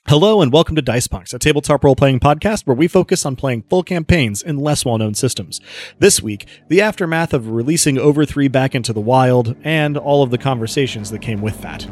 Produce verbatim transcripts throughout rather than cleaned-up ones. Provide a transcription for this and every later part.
Hello and welcome to Dice Punks, a tabletop role-playing podcast where we focus on playing full campaigns in less well-known systems. This week, the aftermath of releasing Over three back into the wild, and all of the conversations that came with that.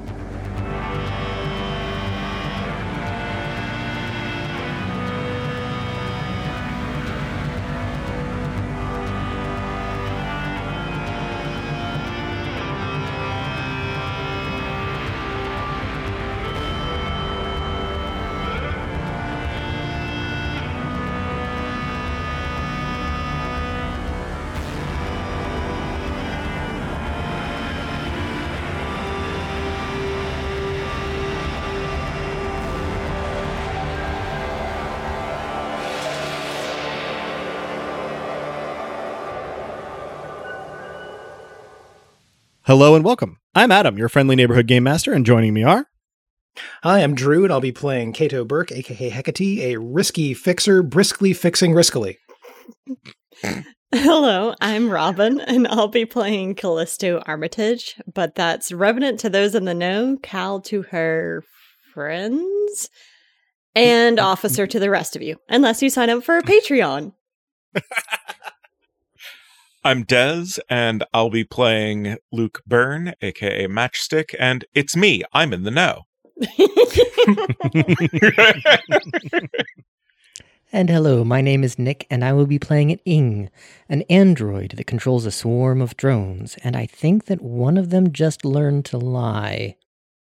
Hello and welcome. I'm Adam, your friendly neighborhood game master, and joining me are... Hi, I'm Drew, and I'll be playing Cato Burke, aka Hecate, a risky fixer, briskly fixing riskily. Hello, I'm Robin, and I'll be playing Callisto Armitage, but that's Revenant to those in the know, Cal to her friends, and Officer to the rest of you, unless you sign up for a Patreon. I'm Dez, and I'll be playing Luke Byrne, aka Matchstick, and it's me, I'm in the know. And hello, my name is Nick, and I will be playing an Ing, an android that controls a swarm of drones, and I think that one of them just learned to lie.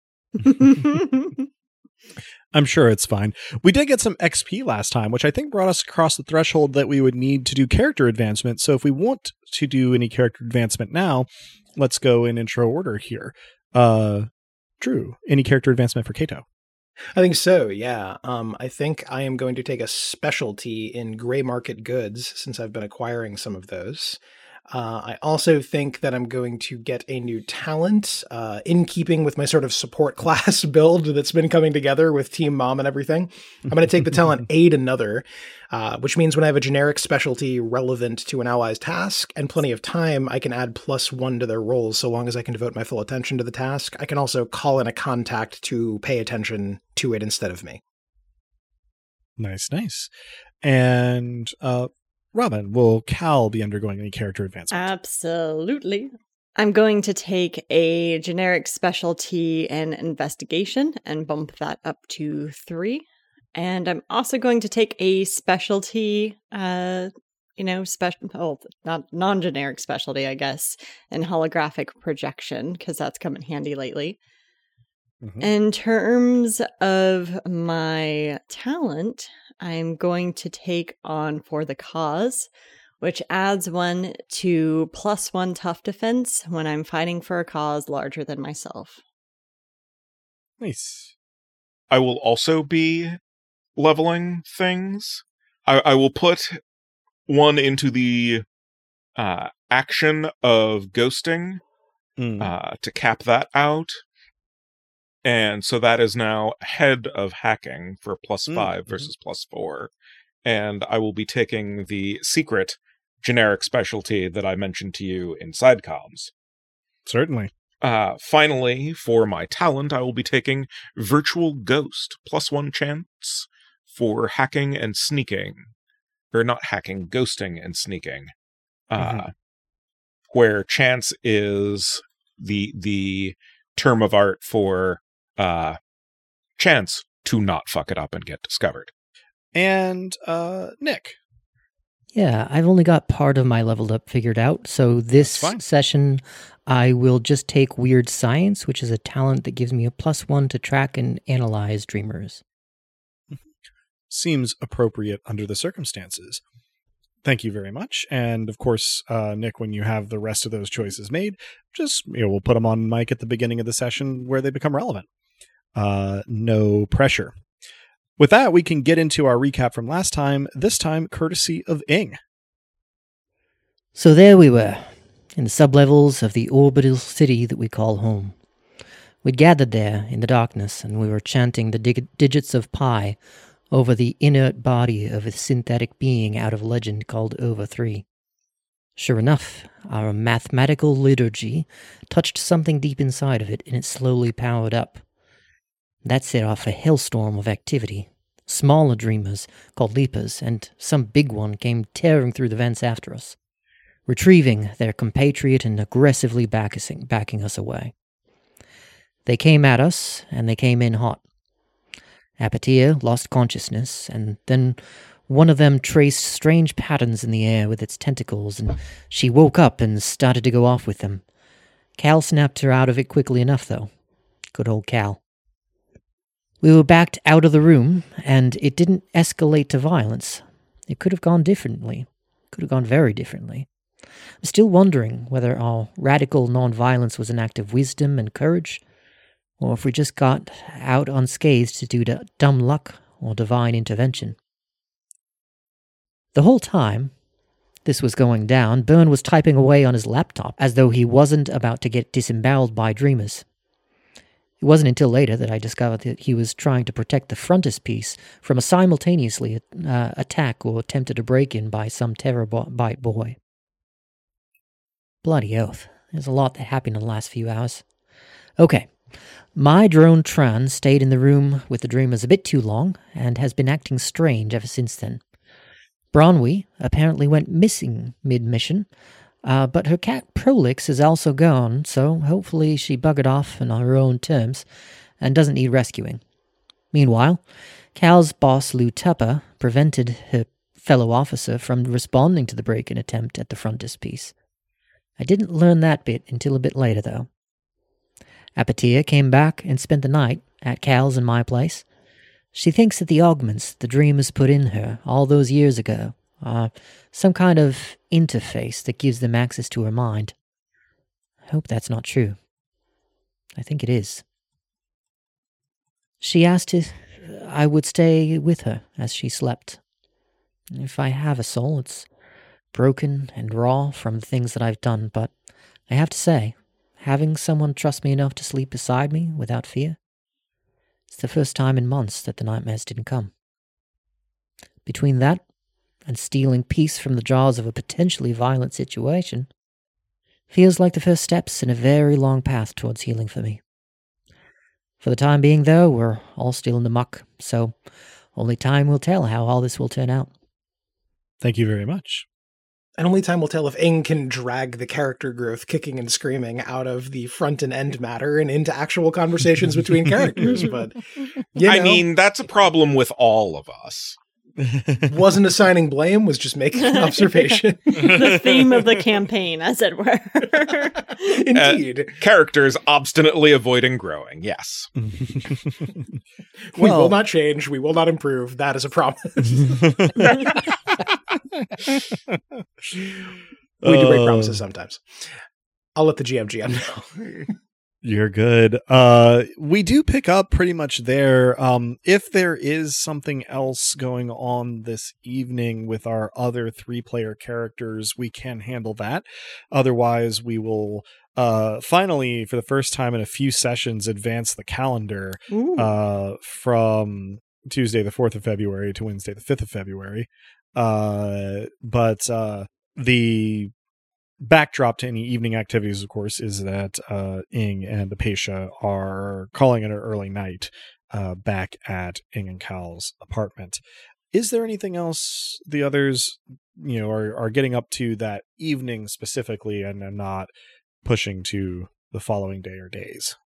I'm sure it's fine. We did get some X P last time, which I think brought us across the threshold that we would need to do character advancement. So if we want to do any character advancement now, let's go in intro order here. Uh, Drew, any character advancement for Cato? I think so, yeah. Um, I think I am going to take a specialty in gray market goods, since I've been acquiring some of those. Uh, I also think that I'm going to get a new talent, uh, in keeping with my sort of support class build that's been coming together with Team Mom and everything. I'm going to take the talent Aid Another, uh, which means when I have a generic specialty relevant to an ally's task and plenty of time, I can add plus one to their rolls so long as I can devote my full attention to the task. I can also call in a contact to pay attention to it instead of me. Nice, nice. And, uh, Robin, will Cal be undergoing any character advancement? Absolutely. I'm going to take a generic specialty in investigation and bump that up to three. And I'm also going to take a specialty, uh, you know, special, oh, not non-generic specialty, I guess, in holographic projection, because that's come in handy lately. Mm-hmm. In terms of my talent, I'm going to take on For the Cause, which adds one to plus one tough defense when I'm fighting for a cause larger than myself. Nice. I will also be leveling things. I, I will put one into the uh, action of ghosting mm. uh, to cap that out. And so that is now ahead of hacking for plus five mm-hmm. versus plus four. And I will be taking the secret generic specialty that I mentioned to you in side comms. Certainly. Uh, finally, for my talent, I will be taking Virtual Ghost, plus one chance for hacking and sneaking. Or not hacking, ghosting and sneaking. Mm-hmm. Uh, where chance is the the term of art for Uh, chance to not fuck it up and get discovered. And, uh, Nick. Yeah, I've only got part of my leveled up figured out, so this session I will just take Weird Science, which is a talent that gives me a plus one to track and analyze dreamers. Seems appropriate under the circumstances. Thank you very much. And of course, uh, Nick, when you have the rest of those choices made, just, you know, we'll put them on mic at the beginning of the session where they become relevant. Uh, no pressure. With that, we can get into our recap from last time, this time courtesy of Ing. So there we were, in the sublevels of the orbital city that we call home. We'd gathered there in the darkness, and we were chanting the dig- digits of pi over the inert body of a synthetic being out of legend called Over three. Sure enough, our mathematical liturgy touched something deep inside of it, and it slowly powered up. That set off a hailstorm of activity. Smaller dreamers, called leapers, and some big one came tearing through the vents after us, retrieving their compatriot and aggressively backing, backing us away. They came at us, and they came in hot. Apatia lost consciousness, and then one of them traced strange patterns in the air with its tentacles, and she woke up and started to go off with them. Cal snapped her out of it quickly enough, though. Good old Cal. We were backed out of the room, and it didn't escalate to violence. It could have gone differently. Could have gone very differently. I'm still wondering whether our radical non-violence was an act of wisdom and courage, or if we just got out unscathed due to dumb luck or divine intervention. The whole time this was going down, Byrne was typing away on his laptop as though he wasn't about to get disemboweled by dreamers. It wasn't until later that I discovered that he was trying to protect the frontispiece from a simultaneously uh, attack or attempted a break-in by some terabyte boy. Bloody oath. There's a lot that happened in the last few hours. Okay. My drone Tran stayed in the room with the dreamers a bit too long and has been acting strange ever since then. Bronwy apparently went missing mid-mission, uh, but her cat Prolix is also gone, so hopefully she buggered off on her own terms and doesn't need rescuing. Meanwhile, Cal's boss Lou Tupper prevented her fellow officer from responding to the break-in attempt at the frontispiece. I didn't learn that bit until a bit later, though. Apatia came back and spent the night at Cal's and my place. She thinks that the augments the dreamers put in her all those years ago are some kind of interface that gives them access to her mind. I hope that's not true. I think it is. She asked if I would stay with her as she slept. If I have a soul, it's broken and raw from the things that I've done, but I have to say, having someone trust me enough to sleep beside me without fear, it's the first time in months that the nightmares didn't come. Between that and stealing peace from the jaws of a potentially violent situation, feels like the first steps in a very long path towards healing for me. For the time being, though, we're all still in the muck, so only time will tell how all this will turn out. Thank you very much. And only time will tell if Ing can drag the character growth kicking and screaming out of the front and end matter and into actual conversations between characters. But, you know, I mean, that's a problem with all of us. Wasn't assigning blame, was just making an observation. The theme of the campaign, as it were. Indeed. Uh, characters obstinately avoiding growing, yes. We Well- will not change. We will not improve. That is a promise. We do break Uh, promises sometimes. I'll let the G M G M know. You're good. Uh, we do pick up pretty much there. Um, if there is something else going on this evening with our other three-player characters, we can handle that. Otherwise, we will uh, finally, for the first time in a few sessions, advance the calendar Ooh. uh, from Tuesday the fourth of February to Wednesday the fifth of February. Uh, but uh, the backdrop to any evening activities, of course, is that uh, Ing and Apatia are calling it an early night uh, back at Ing and Cal's apartment. Is there anything else the others, you know, are, are getting up to that evening specifically and, and not pushing to the following day or days?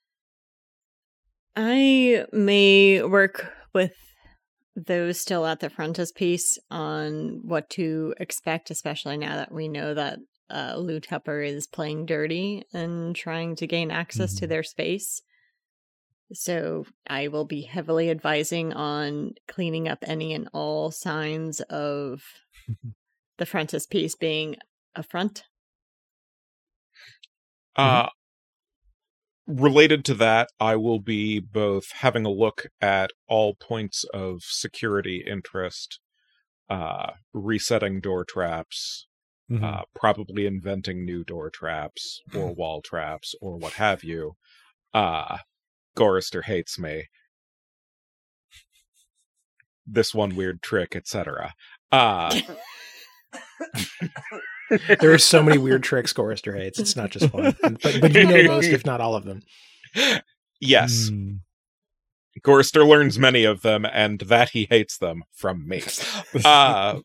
I may work with those still at the frontispiece on what to expect, especially now that we know that uh, Lou Tupper is playing dirty and trying to gain access Mhm. to their space. So I will be heavily advising on cleaning up any and all signs of the frontispiece being a front. Uh, related to that, I will be both having a look at all points of security interest, uh, resetting door traps, Mhm. uh, probably inventing new door traps or wall traps or what have you. Uh, Gorister hates me. This one weird trick, et cetera. Uh, There are so many weird tricks Gorister hates. It's not just one. But, but you know most, if not all of them. yes. Mm. Gorrister learns many of them, and that he hates them from me. Uh,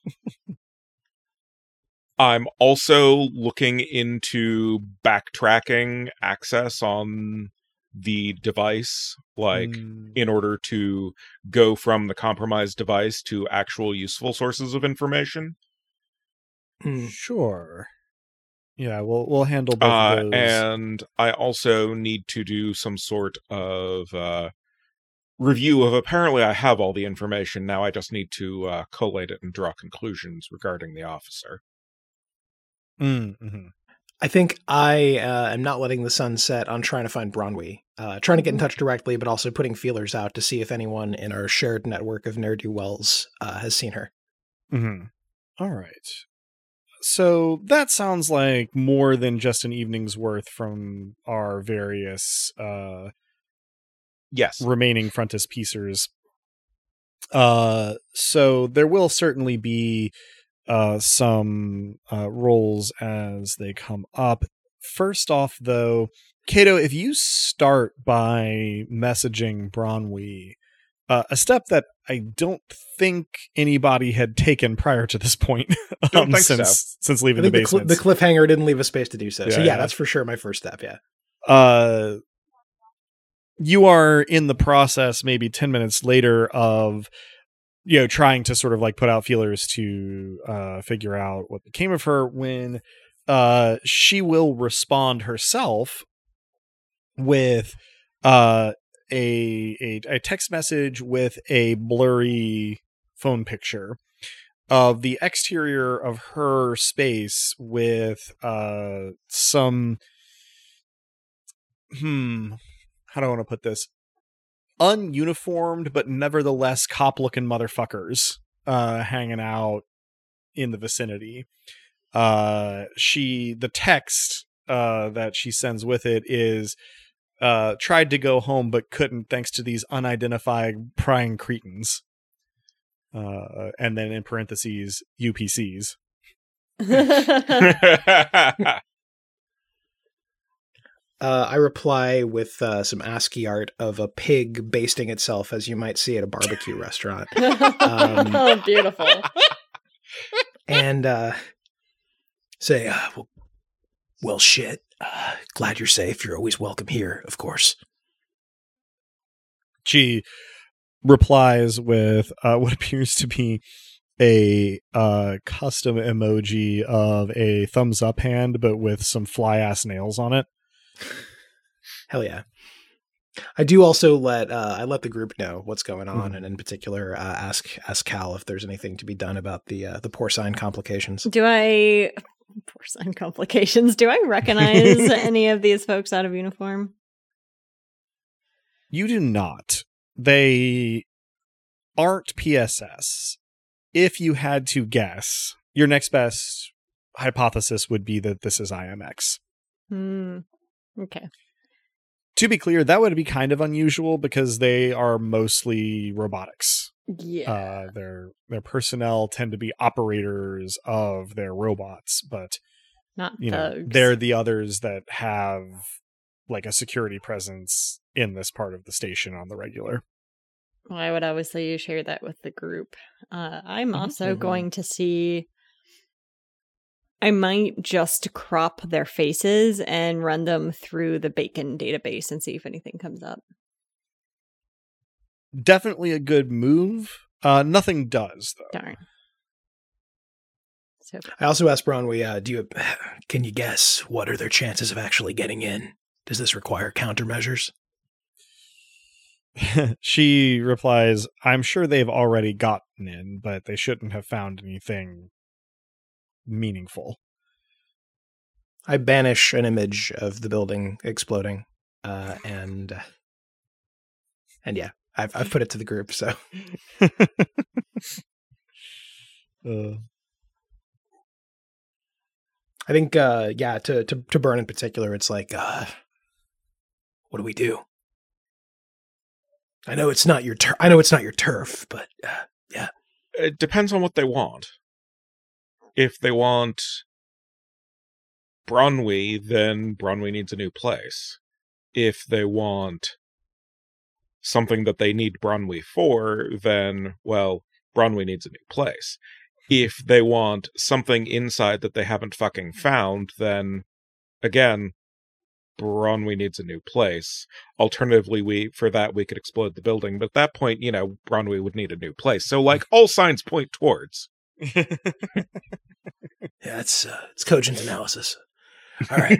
I'm also looking into backtracking access on the device, like Mm, in order to go from the compromised device to actual useful sources of information. Hmm. sure. Yeah, we'll we'll handle both Uh, of those. and I also need to do some sort of uh, review of, apparently I have all the information now, I just need to uh, collate it and draw conclusions regarding the officer. Mm, mhm. I think I uh, am not letting the sun set on trying to find Bronwy. Uh, trying to get in touch directly, but also putting feelers out to see if anyone in our shared network of ne'er-do-wells uh, has seen her. Mhm. All right. So that sounds like more than just an evening's worth from our various uh, Yes. remaining frontispiecers. Uh, so there will certainly be uh, some uh, roles as they come up. First off, though, Cato, if you start by messaging Bronwy, uh, a step that I don't think anybody had taken prior to this point, Don't um, think since so. since I leaving the think the, cl- basement. the cliffhanger didn't leave a space to do so. so Yeah, yeah, yeah. that's for sure my first step, yeah. uh, you are in the process, maybe ten minutes later, of you know trying to sort of like put out feelers to uh, figure out what became of her, when uh, she will respond herself with uh, a, a a text message with a blurry phone picture of the exterior of her space with uh, some hmm how do I want to put this? Ununiformed, but nevertheless cop-looking motherfuckers uh, hanging out in the vicinity. Uh, she, the text uh, that she sends with it is, uh, tried to go home but couldn't thanks to these unidentified prying cretins. Uh, and then in parentheses, U P Cs. Uh, I reply with uh, some ASCII art of a pig basting itself, as you might see at a barbecue restaurant. Um, oh, beautiful. and uh, say, uh, well, well, shit. Uh, glad you're safe. You're always welcome here, of course. She replies with uh, what appears to be a uh, custom emoji of a thumbs up hand, but with some fly ass nails on it. Hell yeah. I do also let uh, I let the group know what's going on, Mhm. and in particular, uh, ask ask Cal if there's anything to be done about the uh, the porcine complications. Do I porcine complications? Do I recognize any of these folks out of uniform? You do not. They aren't P S S. If you had to guess, your next best hypothesis would be that this is I M X. Hmm. Okay. To be clear, that would be kind of unusual because they are mostly robotics. Yeah. Uh, their their personnel tend to be operators of their robots, but Not you know thugs. they're the others that have like a security presence in this part of the station on the regular. Well, I would obviously share that with the group. Uh, I'm Mhm. also Mhm. going to see. I might just crop their faces and run them through the Bacon database and see if anything comes up. Definitely a good move. Uh, nothing does though. Darn. So I also asked Bronwy, uh, do you can you guess what are their chances of actually getting in? Does this require countermeasures? She replies, "I'm sure they've already gotten in, but they shouldn't have found anything meaningful." I banish an image of the building exploding, uh, and and yeah, I've I've put it to the group. So uh, I think, uh, yeah, to to to Burn in particular, it's like, uh, what do we do? I know it's not your tur- I know it's not your turf, but uh, yeah, It depends on what they want. If they want Bronwy, then Bronwy needs a new place. If they want something that they need Bronwy for, then, well, Bronwy needs a new place. If they want something inside that they haven't fucking found, then, again, Bronwy needs a new place. Alternatively, we for that, we could explode the building, but at that point, you know, Bronwy would need a new place. So, like, all signs point towards. Yeah, it's, uh, it's cogent analysis. All right.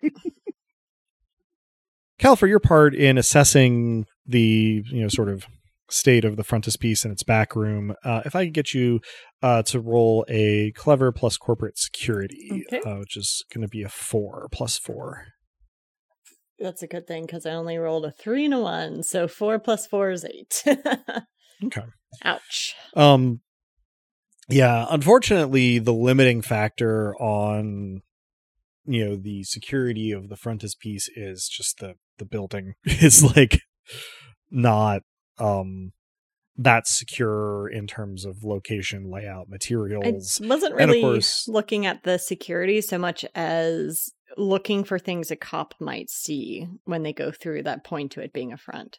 Cal, for your part in assessing the, you know, sort of state of the frontispiece and its back room, uh, if I could get you uh, to roll a clever plus corporate security, Okay. uh, which is going to be a four plus four. That's a good thing because I only rolled a three and a one, so four plus four is eight. Okay. Ouch. Um, yeah, unfortunately, the limiting factor on, you know, the security of the frontispiece is just the the building is like not um that secure in terms of location, layout, I materials. wasn't And of really course- looking at the security so much as looking for things a cop might see when they go through that point to it being a front.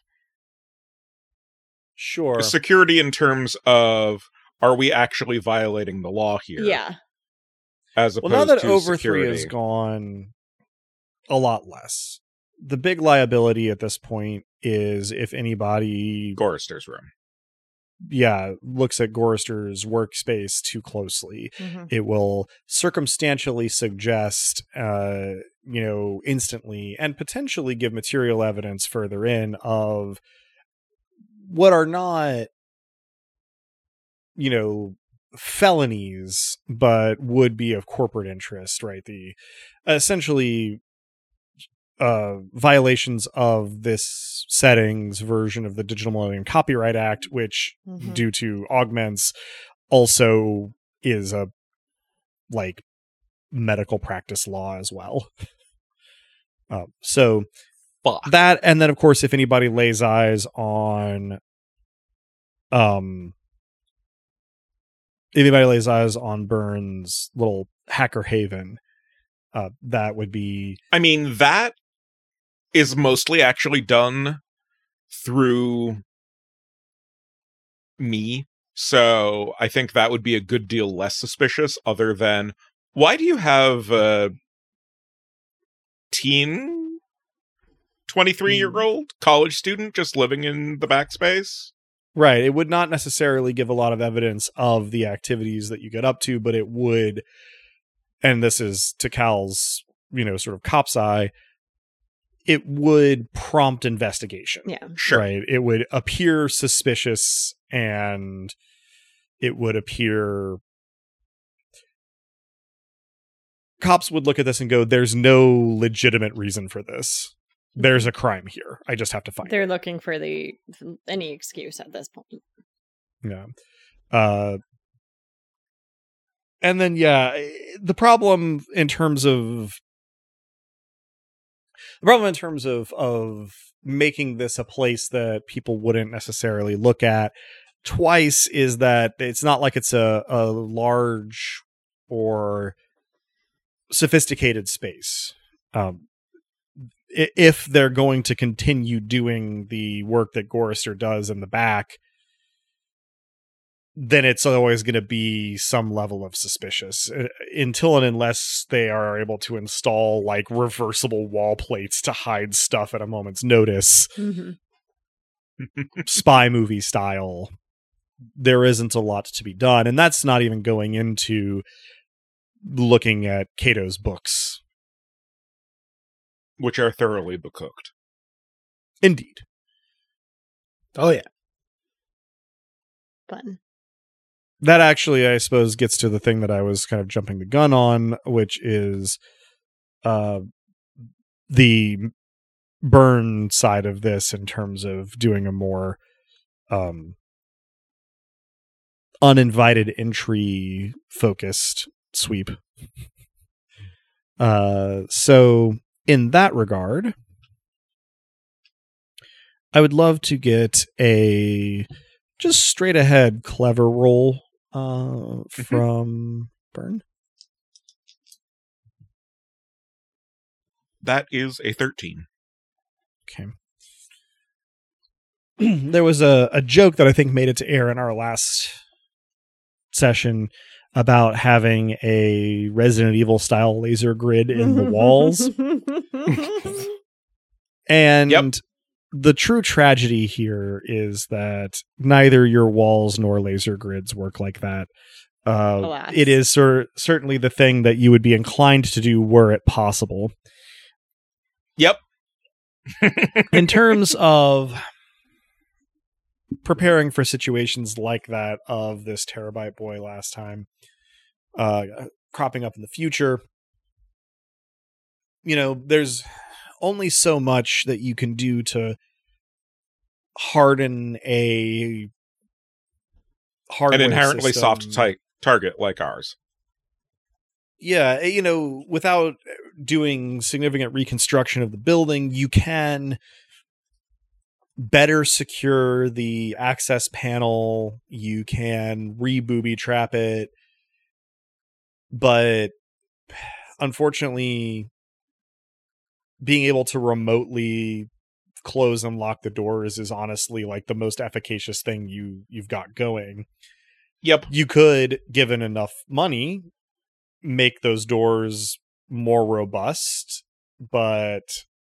Sure. Security in terms of, are we actually violating the law here? Yeah. As opposed Well, now that to over security. three has gone a lot less, the big liability at this point is if anybody Gorister's room. yeah, looks at Gorister's workspace too closely, Mhm. it will circumstantially suggest, uh, you know, instantly and potentially give material evidence further in of what are not, you know, felonies, but would be of corporate interest, right? The essentially uh, violations of this settings version of the Digital Millennium Copyright Act, which Mhm. due to augments also is a like medical practice law as well. Uh, so Fuck. that, and then of course, if anybody lays eyes on, um, if anybody lays eyes on Burns' little hacker haven, uh, that would be I mean, that is mostly actually done through me. So I think that would be a good deal less suspicious, other than, why do you have a teen twenty-three year old college student just living in the backspace? right. It would not necessarily give a lot of evidence of the activities that you get up to, but it would, and this is to Cal's, you know, sort of cop's eye, it would prompt investigation. Yeah. Sure. Right. It would appear suspicious and it would appear cops would look at this and go, there's no legitimate reason for this. There's a crime here. I just have to find They're it. looking for the any excuse at this point. Yeah. Uh, and then, yeah, the problem in terms of the problem in terms of of making this a place that people wouldn't necessarily look at twice is that it's not like it's a, a large or sophisticated space. Um, i- if they're going to continue doing the work that Gorister does in the back, then it's always going to be some level of suspicious uh, until and unless they are able to install like reversible wall plates to hide stuff at a moment's notice, Mhm. spy movie style. There isn't a lot to be done, and that's not even going into looking at Cato's books. Which are thoroughly becooked. Indeed. Oh, yeah. Fun. That actually, I suppose, gets to the thing that I was kind of jumping the gun on, which is uh, the burn side of this in terms of doing a more um, uninvited entry focused sweep. Uh, so in that regard, I would love to get a just straight ahead clever roll uh, from Burn. That is a thirteen. Okay. there was a, a joke that I think made it to air in our last session about having a Resident Evil style laser grid in the walls. And Yep. the true tragedy here is that neither your walls nor laser grids work like that. Uh, Alas. it is cer- certainly the thing that you would be inclined to do were it possible. Yep. In terms of preparing for situations like that of this Terabyte Boy last time, uh, cropping up in the future, you know, there's only so much that you can do to harden a hardware An inherently system. soft type target like ours. Yeah, you know, without doing significant reconstruction of the building, you can better secure the access panel. You can re-booby trap it. But unfortunately, being able to remotely close and lock the doors is honestly like the most efficacious thing you you've got going. Yep. You could, given enough money, make those doors more robust, but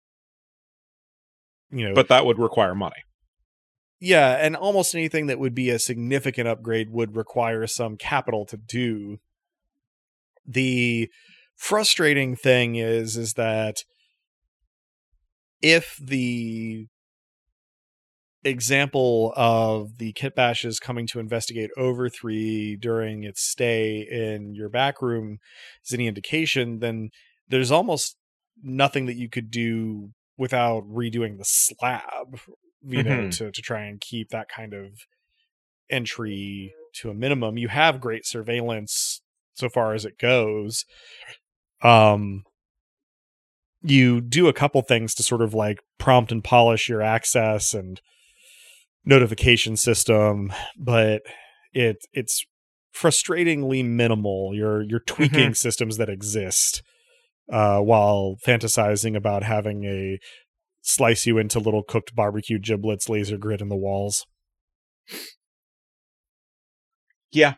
you know, But that would require money. yeah, and almost anything that would be a significant upgrade would require some capital to do. The frustrating thing is is that if the example of the kit bashes coming to investigate over three during its stay in your back room is any indication, then there's almost nothing that you could do without redoing the slab, you know, Mhm. to, to try and keep that kind of entry to a minimum. You have great surveillance so far as it goes. Um, you do a couple things to sort of like prompt and polish your access and notification system, but it it's frustratingly minimal. You're you're tweaking systems that exist uh, while fantasizing about having a slice you into little cooked barbecue giblets laser grid in the walls. Yeah.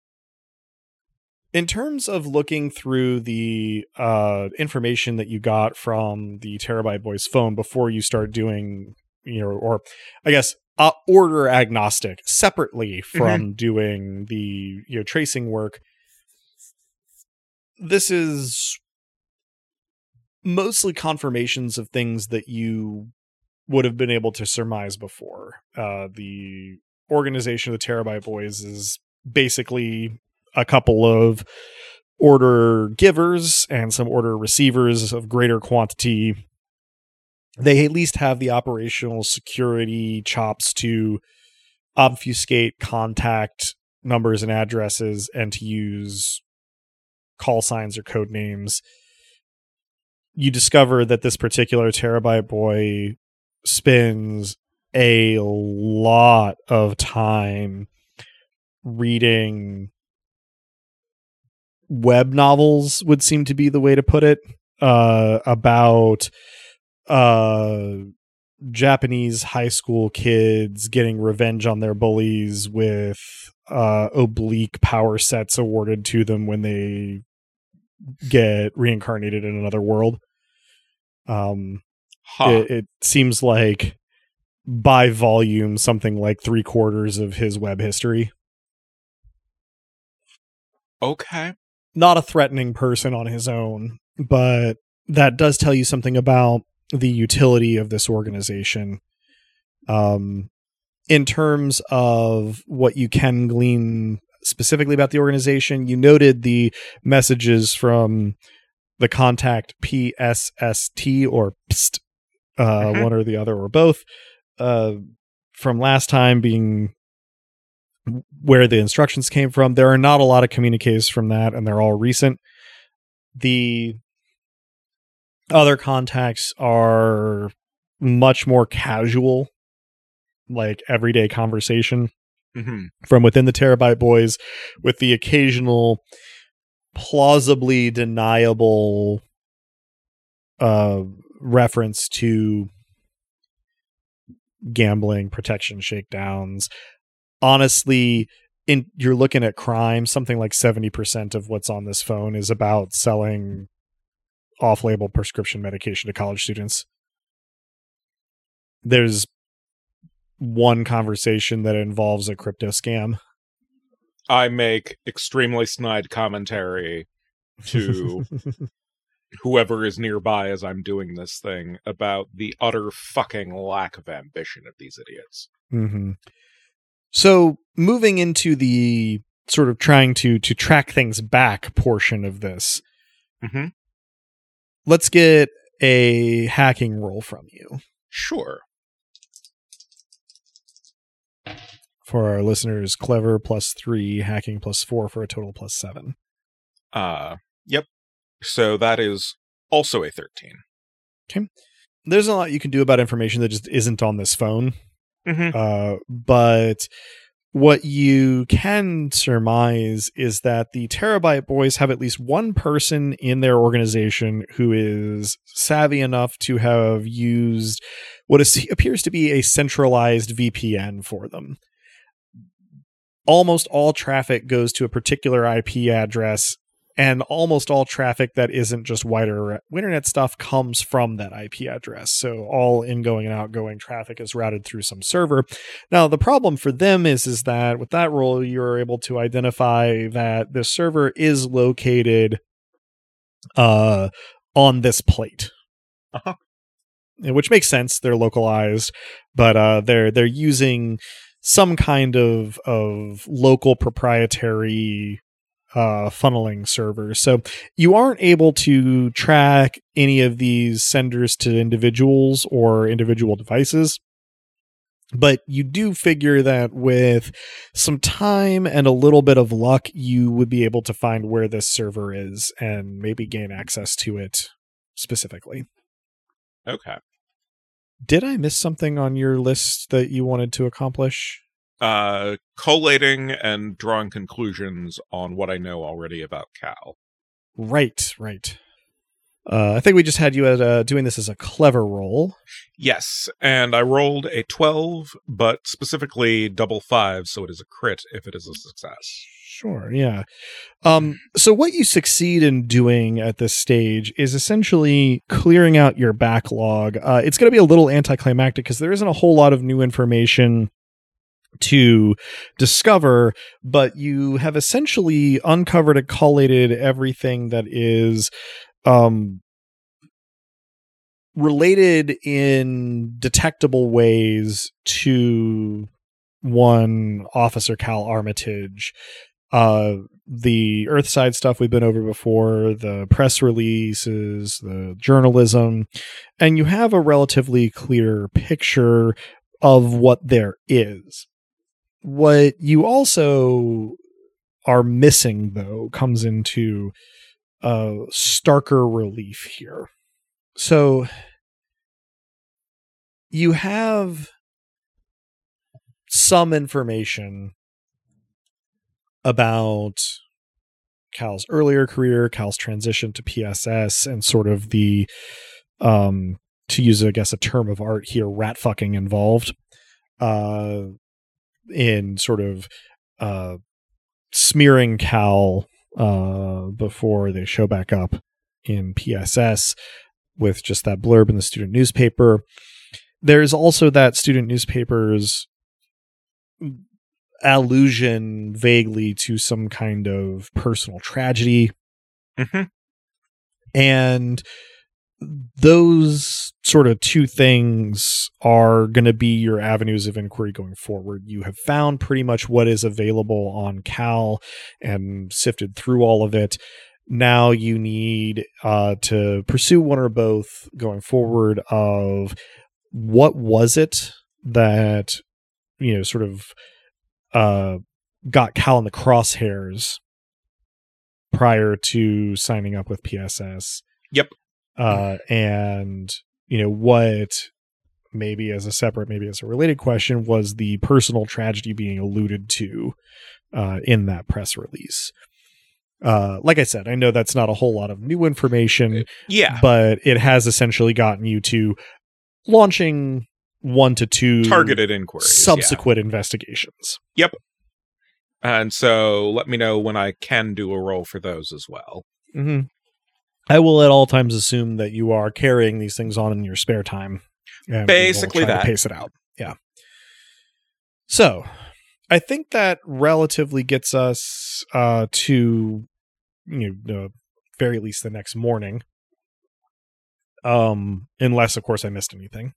In terms of looking through the uh, information that you got from the Terabyte Boy's phone before you start doing, you know, or I guess uh, order agnostic separately from doing the, you know, tracing work, this is mostly confirmations of things that you would have been able to surmise before. Uh, the organization of the Terabyte Boys is basically a couple of order givers and some order receivers of greater quantity. They at least have the operational security chops to obfuscate contact numbers and addresses and to use call signs or code names. You discover that this particular Terabyte Boy spends a lot of time reading web novels, would seem to be the way to put it, uh, about uh, Japanese high school kids getting revenge on their bullies with uh, oblique power sets awarded to them when they get reincarnated in another world. Um, Huh. it, it seems like by volume, something like three quarters of his web history. Okay. Not a threatening person on his own, but that does tell you something about the utility of this organization. Um, in terms of what you can glean specifically about the organization, you noted the messages from the contact P S S T or P S T, uh, Mhm. one or the other or both, uh, from last time being where the instructions came from. There are not a lot of communiques from that, and they're all recent. The other contacts are much more casual, like everyday conversation hmm from within the Terabyte Boys, with the occasional plausibly deniable uh, reference to gambling, protection shakedowns. Honestly, in you're looking at crime, something like seventy percent of what's on this phone is about selling off-label prescription medication to college students. There's one conversation that involves a crypto scam. I make extremely snide commentary to whoever is nearby as I'm doing this thing about the utter fucking lack of ambition of these idiots. Mm-hmm. So moving into the sort of trying to to track things back portion of this, Mm-hmm. let's get a hacking roll from you. Sure. For our listeners, clever plus three, hacking plus four for a total plus seven. Uh, yep. So that is also a thirteen. There's a lot you can do about information that just isn't on this phone. Mm-hmm. Uh, but what you can surmise is that the Terabyte Boys have at least one person in their organization who is savvy enough to have used what is, appears to be a centralized V P N for them. Almost all traffic goes to a particular I P address, and almost all traffic that isn't just wider internet stuff comes from that I P address. So all ingoing and outgoing traffic is routed through some server. Now, the problem for them is, is that with that role, you're able to identify that this server is located uh, on this plate. Uh-huh. Which makes sense. They're localized, but uh, they're they're using some kind of of local proprietary uh, funneling server. So you aren't able to track any of these senders to individuals or individual devices. But you do figure that with some time and a little bit of luck, you would be able to find where this server is and maybe gain access to it specifically. Okay. Did I miss something on your list that you wanted to accomplish? Uh, collating and drawing conclusions on what I know already about Cal. Right, right. Uh, I think we just had you at uh, doing this as a clever roll. Yes, and I rolled a twelve, but specifically double five, so it is a crit if it is a success. Sure, yeah. Um, so what you succeed in doing at this stage is essentially clearing out your backlog. Uh, it's going to be a little anticlimactic because there isn't a whole lot of new information to discover, but you have essentially uncovered and collated everything that is um, related in detectable ways to one Officer Cal Armitage. Uh, the Earthside stuff we've been over before, the press releases, the journalism, and you have a relatively clear picture of what there is. What you also are missing, though, comes into a starker relief here. So you have some information about Cal's earlier career, Cal's transition to P S S, and sort of the, um, to use, I guess, a term of art here, rat fucking involved uh, in sort of uh, smearing Cal uh, before they show back up in P S S with just that blurb in the student newspaper. There's also that student newspaper's allusion vaguely to some kind of personal tragedy. Mm-hmm. And those sort of two things are going to be your avenues of inquiry going forward. You have found pretty much what is available on Cal and sifted through all of it. Now you need uh, to pursue one or both going forward of what was it that, you know, sort of uh, got Cal in the crosshairs prior to signing up with P S S. Yep. Uh, and, you know, what maybe as a separate, maybe as a related question was the personal tragedy being alluded to uh, in that press release. Uh, like I said, I know that's not a whole lot of new information, Yeah. but it has essentially gotten you to launching one to two targeted inquiries. subsequent investigations. Yep. And so let me know when I can do a roll for those as well. Mm-hmm. I will at all times assume that you are carrying these things on in your spare time. And Basically we'll try that. to pace it out. Yeah. So, I think that relatively gets us uh, to, you know, uh, very least the next morning. Um, unless, of course, I missed anything.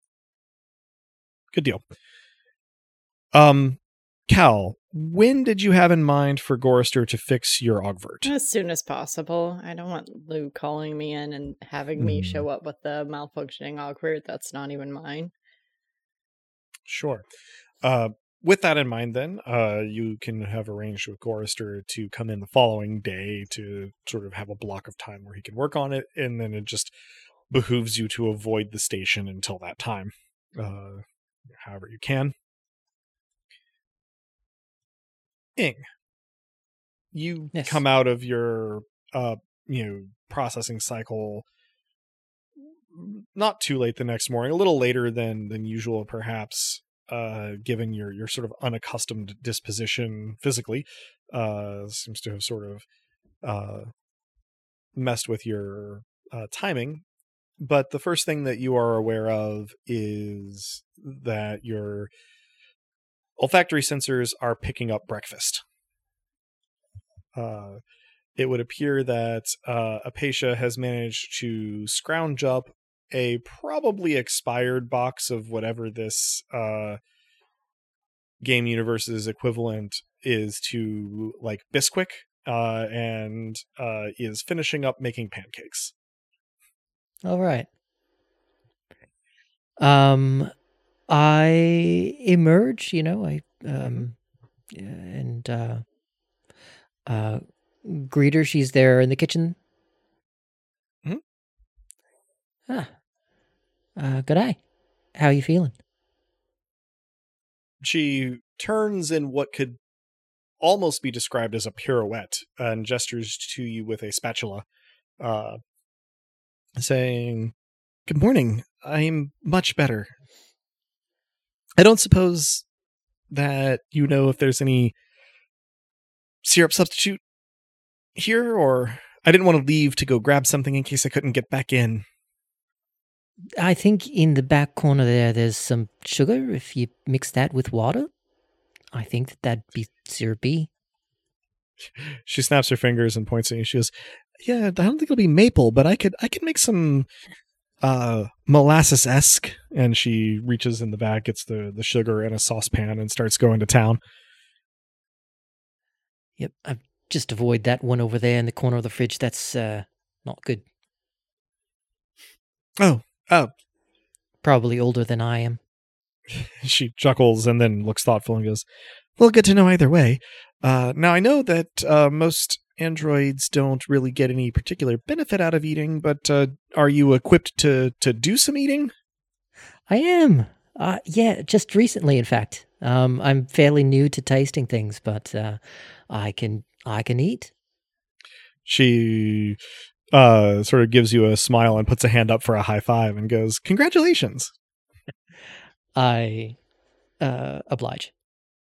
Good deal. Um, Cal, when did you have in mind for Gorrister to fix your Ogvert? As soon as possible. I don't want Lou calling me in and having me Hmm. show up with the malfunctioning Ogvert that's not even mine. Sure. Uh, with that in mind, then, uh, you can have arranged with Gorrister to come in the following day to sort of have a block of time where he can work on it, and then it just behooves you to avoid the station until that time, uh, however you can. Ing, you Yes. come out of your, uh, you know, processing cycle not too late the next morning, a little later than than usual, perhaps. Uh, given your your sort of unaccustomed disposition physically, uh, seems to have sort of uh, messed with your uh, timing. But the first thing that you are aware of is that your olfactory sensors are picking up breakfast. Uh, it would appear that uh, Apatia has managed to scrounge up a probably expired box of whatever this uh, game universe's equivalent is to, like, Bisquick, uh, and uh, is finishing up making pancakes. All right. Um, I emerge, you know, I um, and uh, uh, greet her. She's there in the kitchen. Mhm. Ah, uh, good eye. How you feeling? She turns in what could almost be described as a pirouette and gestures to you with a spatula, uh, saying, "Good morning. I'm much better. I don't suppose that you know if there's any syrup substitute here, or I didn't want to leave to go grab something in case I couldn't get back in." I think in the back corner there, there's some sugar. If you mix that with water, I think that that'd be syrupy. She snaps her fingers and points at you. She goes, "Yeah, I don't think it'll be maple, but I could I could make some uh, molasses-esque." And she reaches in the back, gets the, the sugar in a saucepan, and starts going to town. Yep, I just avoid that one over there in the corner of the fridge. That's uh, not good. Oh, oh. Probably older than I am. She chuckles and then looks thoughtful and goes, "Well, good to know either way. Uh, now, I know that uh, most androids don't really get any particular benefit out of eating, but uh, are you equipped to, to do some eating?" I am. Uh, yeah, just recently, in fact. Um, I'm fairly new to tasting things, but uh, I can I can eat. She uh, sort of gives you a smile and puts a hand up for a high five and goes, "Congratulations." I uh, oblige.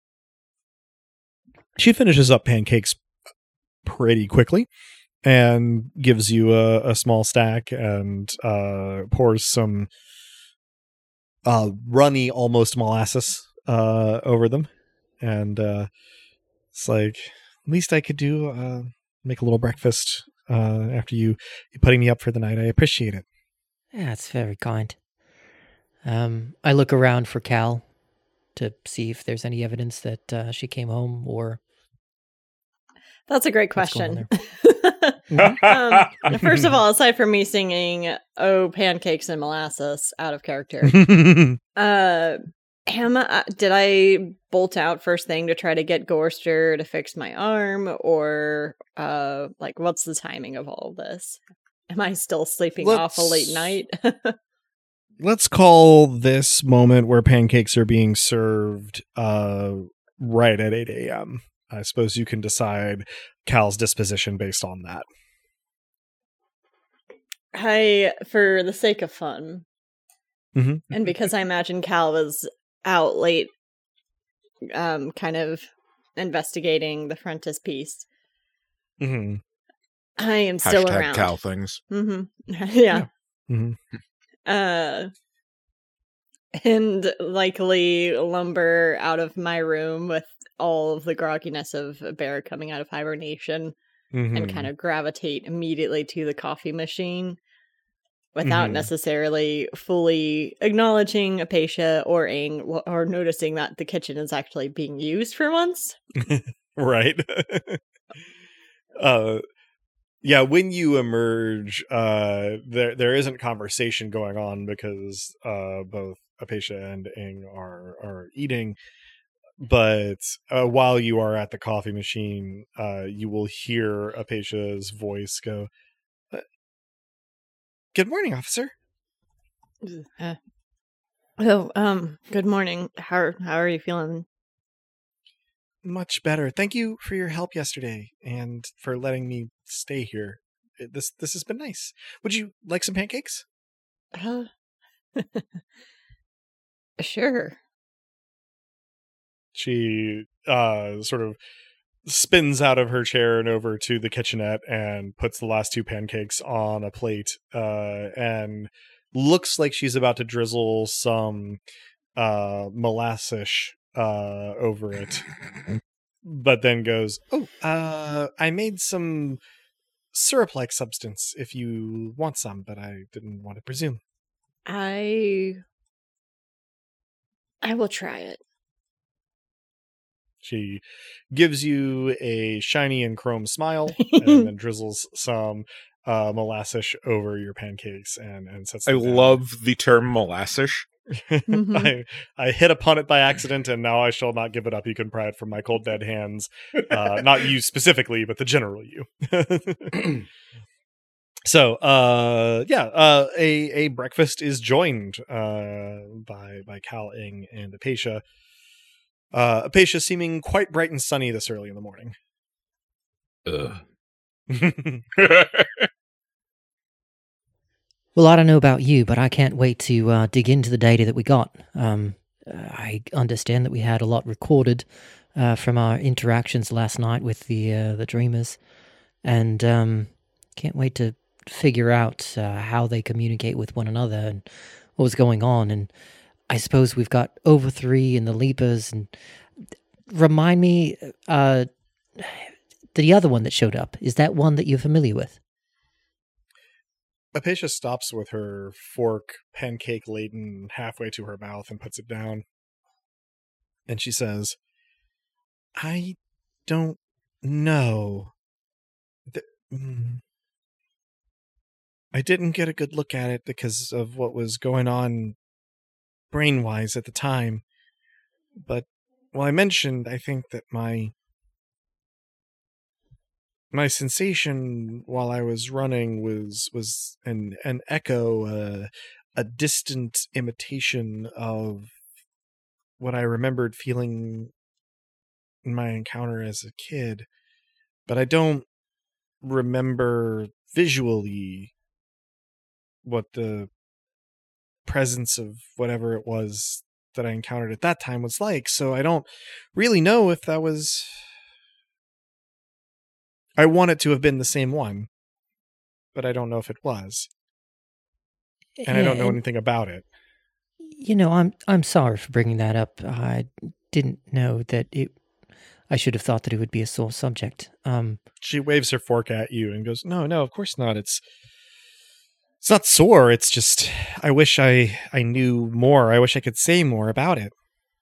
She finishes up pancakes pretty quickly and gives you a, a small stack and uh, pours some uh, runny, almost molasses uh, over them. And uh, it's like, least I could do, uh, make a little breakfast uh, after you, you putting me up for the night. I appreciate it. Yeah, it's very kind. Um, I look around for Cal to see if there's any evidence that uh, she came home or... That's a great What's going question. um, first of all, aside from me singing "Oh, pancakes and molasses" out of character, uh, am I, did I bolt out first thing to try to get Gorrister to fix my arm, or uh, like what's the timing of all of this? Am I still sleeping Let's- off a late night? Let's call this moment where pancakes are being served uh, right at eight a.m. I suppose you can decide Cal's disposition based on that. I, for the sake of fun, Mm-hmm. And because I imagine Cal was out late, um, kind of investigating the frontispiece, Mm-hmm. I am still Hashtag around. Cal things. Mm-hmm. yeah. Yeah. Mm-hmm. Uh, and likely lumber out of my room with all of the grogginess of a bear coming out of hibernation, Mm-hmm. and kind of gravitate immediately to the coffee machine without Mhm. necessarily fully acknowledging Apatia or Aang, or noticing that the kitchen is actually being used for once. Right. uh yeah, when you emerge, uh there there isn't conversation going on because uh both Apatia and Aang are are eating, but uh, while you are at the coffee machine, uh you will hear Apatia's voice go, "Uh, good morning, officer." Uh, oh, um, good morning. How how are you feeling? Much better. Thank you for your help yesterday and for letting me stay here. It- This this has been nice. Would you like some pancakes? Uh, sure. She uh sort of spins out of her chair and over to the kitchenette and puts the last two pancakes on a plate, uh and looks like she's about to drizzle some uh molasses uh over it, but then goes, "Oh, uh I made some syrup-like substance if you want some, but I didn't want to presume." I I will try it. She gives you a shiny and chrome smile and then drizzles some uh, molasses over your pancakes and, and sets I them down. love the term molasses. Mhm. I, I hit upon it by accident, and now I shall not give it up. You can pry it from my cold dead hands. Uh, not you specifically, but the general you. So, uh, yeah, uh, a a breakfast is joined uh, by by Cal, Aang, and Apatia. Uh, Apatia seeming quite bright and sunny this early in the morning. Ugh. Well, I don't know about you, but I can't wait to uh, dig into the data that we got. Um, I understand that we had a lot recorded uh, from our interactions last night with the uh, the Dreamers, and um, can't wait to figure out uh, how they communicate with one another and what was going on. And I suppose we've got Over Three and the Leapers. And remind me, uh, the other one that showed up, is that one that you're familiar with? Apatia stops with her fork, pancake laden, halfway to her mouth and puts it down. And she says, I don't know. The, mm, I didn't get a good look at it because of what was going on brain-wise at the time. But, well, I mentioned, I think that my my sensation while I was running was was an an echo, uh, a distant imitation of what I remembered feeling in my encounter as a kid, but I don't remember visually what the presence of whatever it was that I encountered at that time was like. So I don't really know if that was... I want it to have been the same one, but I don't know if it was. And I don't know And, anything about it. You know, I'm I'm sorry for bringing that up. I didn't know that it. I should have thought that it would be a sore subject. Um, She waves her fork at you and goes, "No, no, of course not. It's it's not sore. It's just I wish I I knew more. I wish I could say more about it."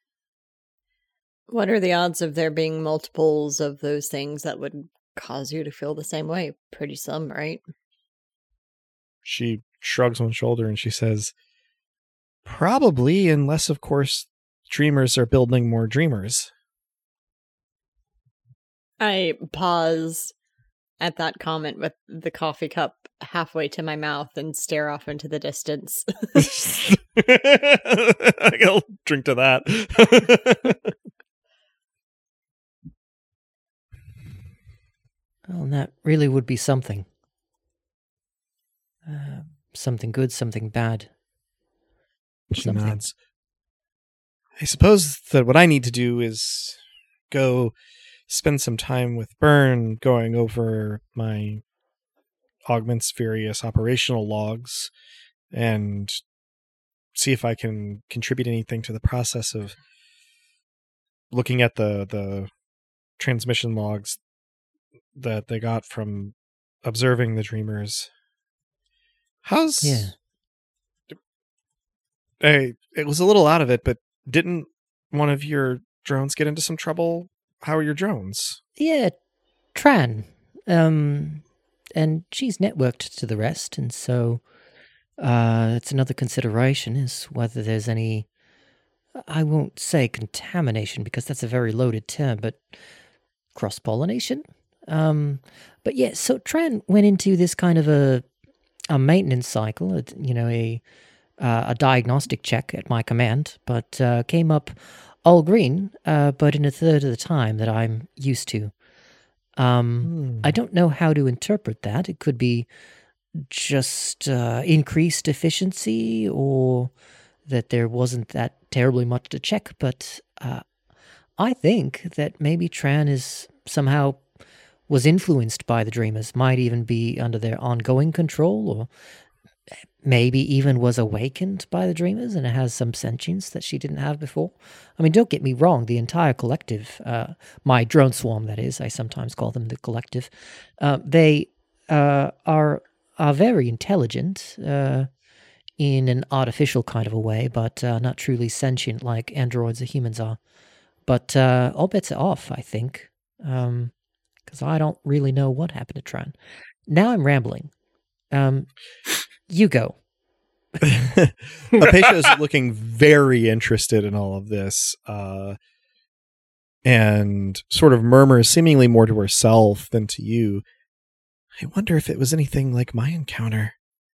What are the odds of there being multiples of those things that would cause you to feel the same way? Pretty slim, right? She shrugs one shoulder and she says, "Probably, unless, of course, dreamers are building more dreamers." I pause at that comment with the coffee cup halfway to my mouth and stare off into the distance. I'll drink to that. well, that really would be something. Uh, something good, something bad. She something. nods. I suppose that what I need to do is go spend some time with Byrne going over my Augment's various operational logs and see if I can contribute anything to the process of looking at the the transmission logs that they got from observing the Dreamers. How's... Yeah. I, it was a little out of it, but didn't one of your drones get into some trouble? How are your drones? Yeah, Tran. Um, and she's networked to the rest, and so uh, it's another consideration is whether there's any, I won't say contamination because that's a very loaded term, but cross-pollination? Um, but yeah, so Tran went into this kind of a a maintenance cycle, you know, a uh, a diagnostic check at my command, but uh, came up all green, uh, but in a third of the time that I'm used to. Um, Hmm. I don't know how to interpret that. It could be just uh, increased efficiency or that there wasn't that terribly much to check, but uh, I think that maybe Tran is somehow was influenced by the Dreamers, might even be under their ongoing control, or maybe even was awakened by the Dreamers and it has some sentience that she didn't have before. I mean, don't get me wrong, the entire collective, uh, my drone swarm, that is, I sometimes call them the collective, uh, they uh, are are very intelligent uh, in an artificial kind of a way, but uh, not truly sentient like androids or humans are. But uh, all bets are off, I think, because um, I don't really know what happened to Tran. Now I'm rambling. Um, you go. Apatia is looking very interested in all of this, uh, and sort of murmurs seemingly more to herself than to you. I wonder if it was anything like my encounter.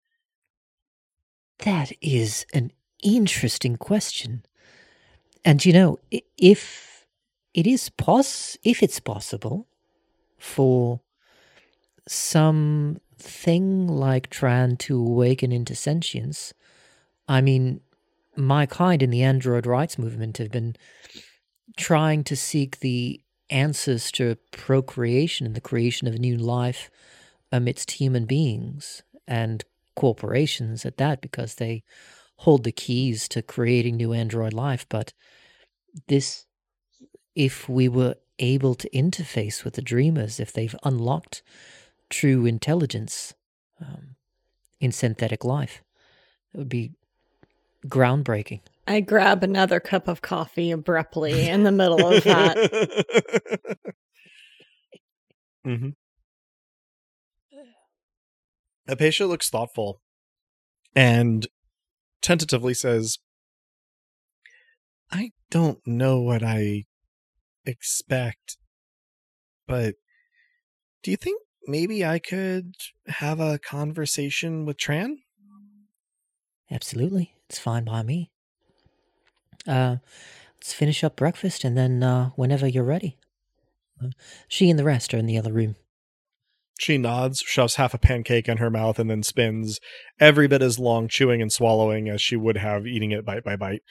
That is an interesting question. And you know, if it is pos, if it's possible for something like Tran to awaken into sentience, I mean, my kind in the android rights movement have been trying to seek the answers to procreation and the creation of new life amidst human beings and corporations at that, because they hold the keys to creating new android life. But this, if we were able to interface with the Dreamers, if they've unlocked true intelligence um, in synthetic life, it would be groundbreaking. I grab another cup of coffee abruptly in the middle of that. Mm-hmm. Apatia looks thoughtful and tentatively says, I don't know what I expect, but do you think maybe I could have a conversation with Tran? Absolutely. It's fine by me. Uh, let's finish up breakfast and then uh, whenever you're ready. Uh, she and the rest are in the other room. She nods, shoves half a pancake in her mouth, and then spends every bit as long chewing and swallowing as she would have eating it bite by bite.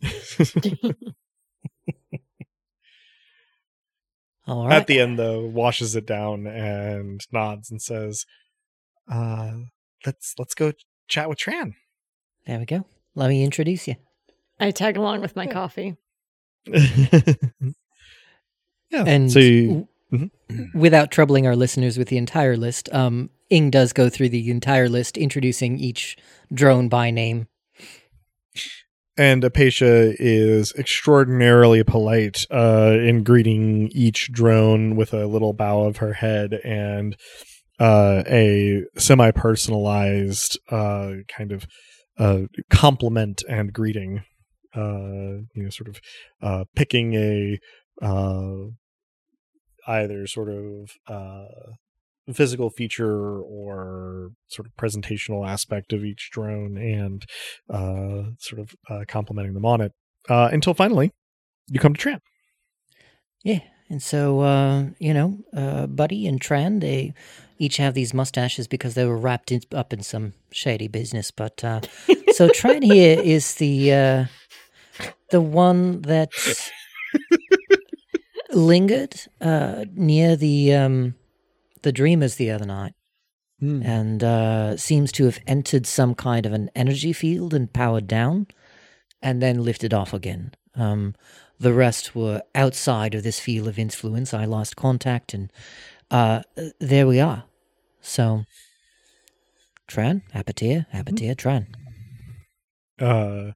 All right. At the end, though, washes it down and nods and says, uh, let's let's go chat with Tran. There we go. Let me introduce you. I tag along with my coffee. Yeah. And so you, w- without troubling our listeners with the entire list, um, Ing does go through the entire list, introducing each drone by name. and Apatia is extraordinarily polite uh, in greeting each drone with a little bow of her head and uh, a semi-personalized uh, kind of uh, compliment and greeting. Uh, you know, sort of uh, picking a uh, either sort of uh, physical feature or sort of presentational aspect of each drone and uh, sort of uh, complimenting them on it uh, until finally you come to Tran. Yeah, and so, uh, you know, uh, Buddy and Tran, they each have these mustaches because they were wrapped in, up in some shady business. But uh, so Tran here is the uh, the one that lingered uh, near the um, the Dreamers the other night, Hmm. and uh, seems to have entered some kind of an energy field and powered down, and then lifted off again. Um, the rest were outside of this field of influence. I lost contact, and uh, there we are. So, Tran, Apatia, Apatia, Tran. Uh,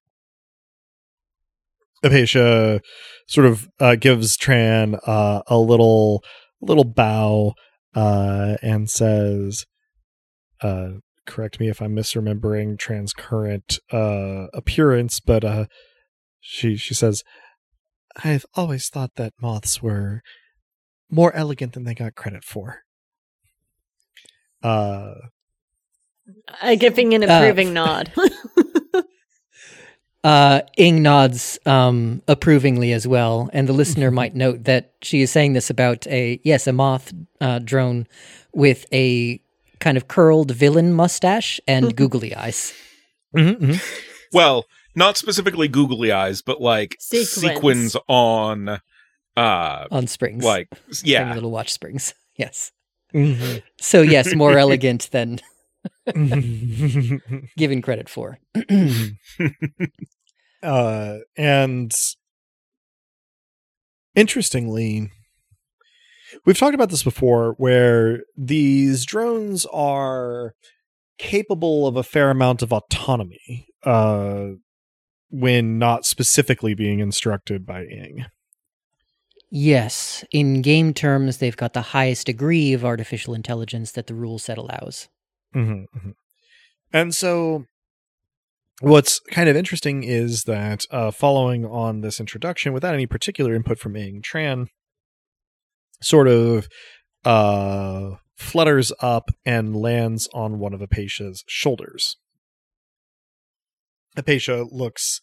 Apatia sort of uh, gives Tran uh, a little little bow uh, and says, uh, correct me if I'm misremembering Tran's current uh, appearance, but uh, she she says, I've always thought that moths were more elegant than they got credit for. Uh, I giving an approving nod. Uh, Ing nods um, approvingly as well, and the listener might note that she is saying this about a, yes, a moth uh, drone with a kind of curled villain mustache and googly eyes. mm-hmm, mm-hmm. Well, not specifically googly eyes, but like Sequins. sequins on, uh, On springs. like, Tiny yeah. little watch springs. Yes. Mm-hmm. So, yes, more elegant than given credit for. uh, and interestingly, we've talked about this before, where these drones are capable of a fair amount of autonomy uh, when not specifically being instructed by Ing. Yes, in game terms, they've got the highest degree of artificial intelligence that the rule set allows. Mm-hmm, mm-hmm. And so what's kind of interesting is that uh, following on this introduction, without any particular input from Ing, Tran sort of uh, flutters up and lands on one of Apatia's shoulders. Apatia looks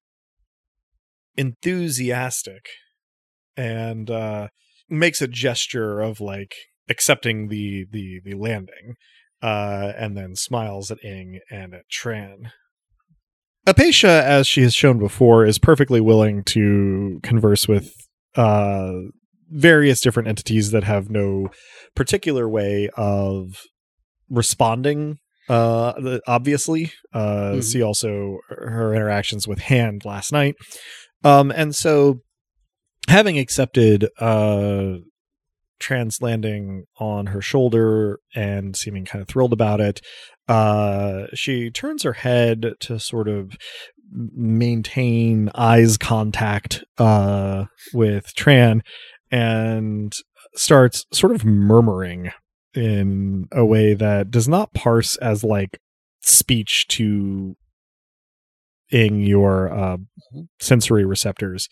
enthusiastic and uh, makes a gesture of like accepting the the the landing, uh, and then smiles at Ing and at Tran. Apatia, as she has shown before, is perfectly willing to converse with uh, various different entities that have no particular way of responding. Uh, obviously, uh, Mhm. see also her interactions with Hand last night, um, and so. Having accepted uh, Tran's landing on her shoulder and seeming kind of thrilled about it, uh, she turns her head to sort of maintain eyes contact uh, with Tran and starts sort of murmuring in a way that does not parse as like speech to Ing your uh, sensory receptors.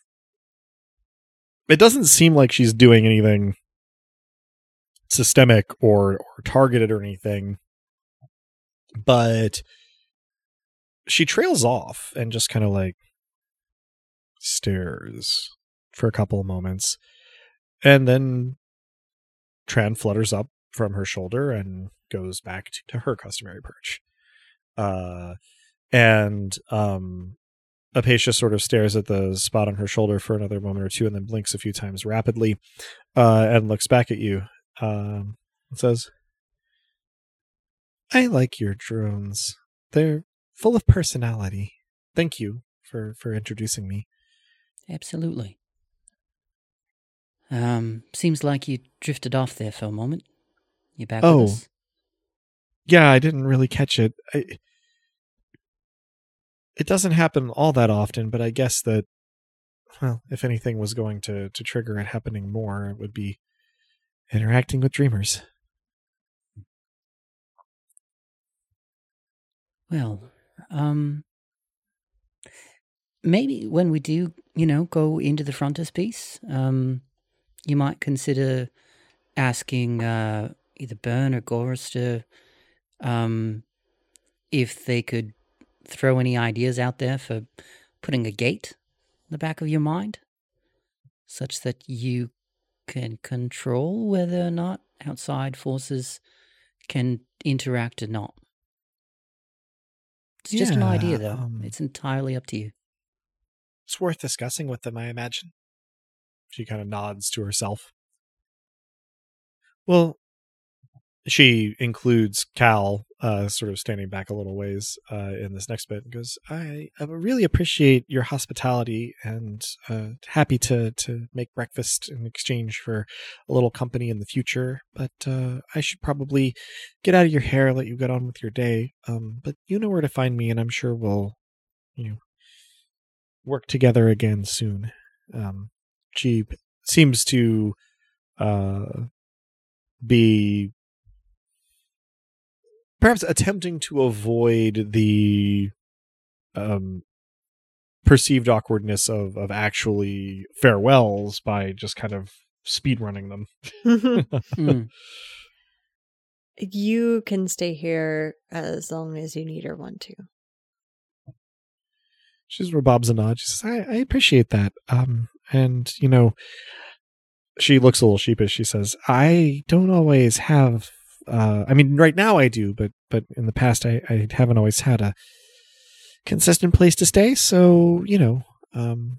It doesn't seem like she's doing anything systemic or, or targeted or anything, but she trails off and just kind of like stares for a couple of moments. And then Tran flutters up from her shoulder and goes back to, to her customary perch. Uh, and um, Apatia sort of stares at the spot on her shoulder for another moment or two and then blinks a few times rapidly uh, and looks back at you um, and says, I like your drones. They're full of personality. Thank you for, for introducing me. Absolutely. Um, seems like you drifted off there for a moment. You back Oh. with us? Yeah, I didn't really catch it. I, it doesn't happen all that often, but I guess that, well, if anything was going to, to trigger it happening more, it would be interacting with dreamers. Well, um, maybe when we do, you know, go into the frontispiece, um, you might consider asking uh, either Byrne or Goris to, um, if they could throw any ideas out there for putting a gate in the back of your mind, such that you can control whether or not outside forces can interact or not. It's just an Yeah, idea, though. um, It's entirely up to you. It's worth discussing with them, I imagine. She kind of nods to herself. Well, she includes Cal, uh, sort of standing back a little ways uh, in this next bit, and goes, I, I really appreciate your hospitality and uh, happy to, to make breakfast in exchange for a little company in the future, but uh, I should probably get out of your hair, let you get on with your day. Um, but you know where to find me, and I'm sure we'll, you know, work together again soon. Um, she seems to uh, be perhaps attempting to avoid the um, perceived awkwardness of, of actually farewells by just kind of speed running them. Mm. You can stay here as long as you need or want to. She's rebobs a nod. She says, I, I appreciate that. Um, and, you know, she looks a little sheepish. She says, I don't always have, uh, I mean, right now I do, but but in the past I, I haven't always had a consistent place to stay. So, you know, um,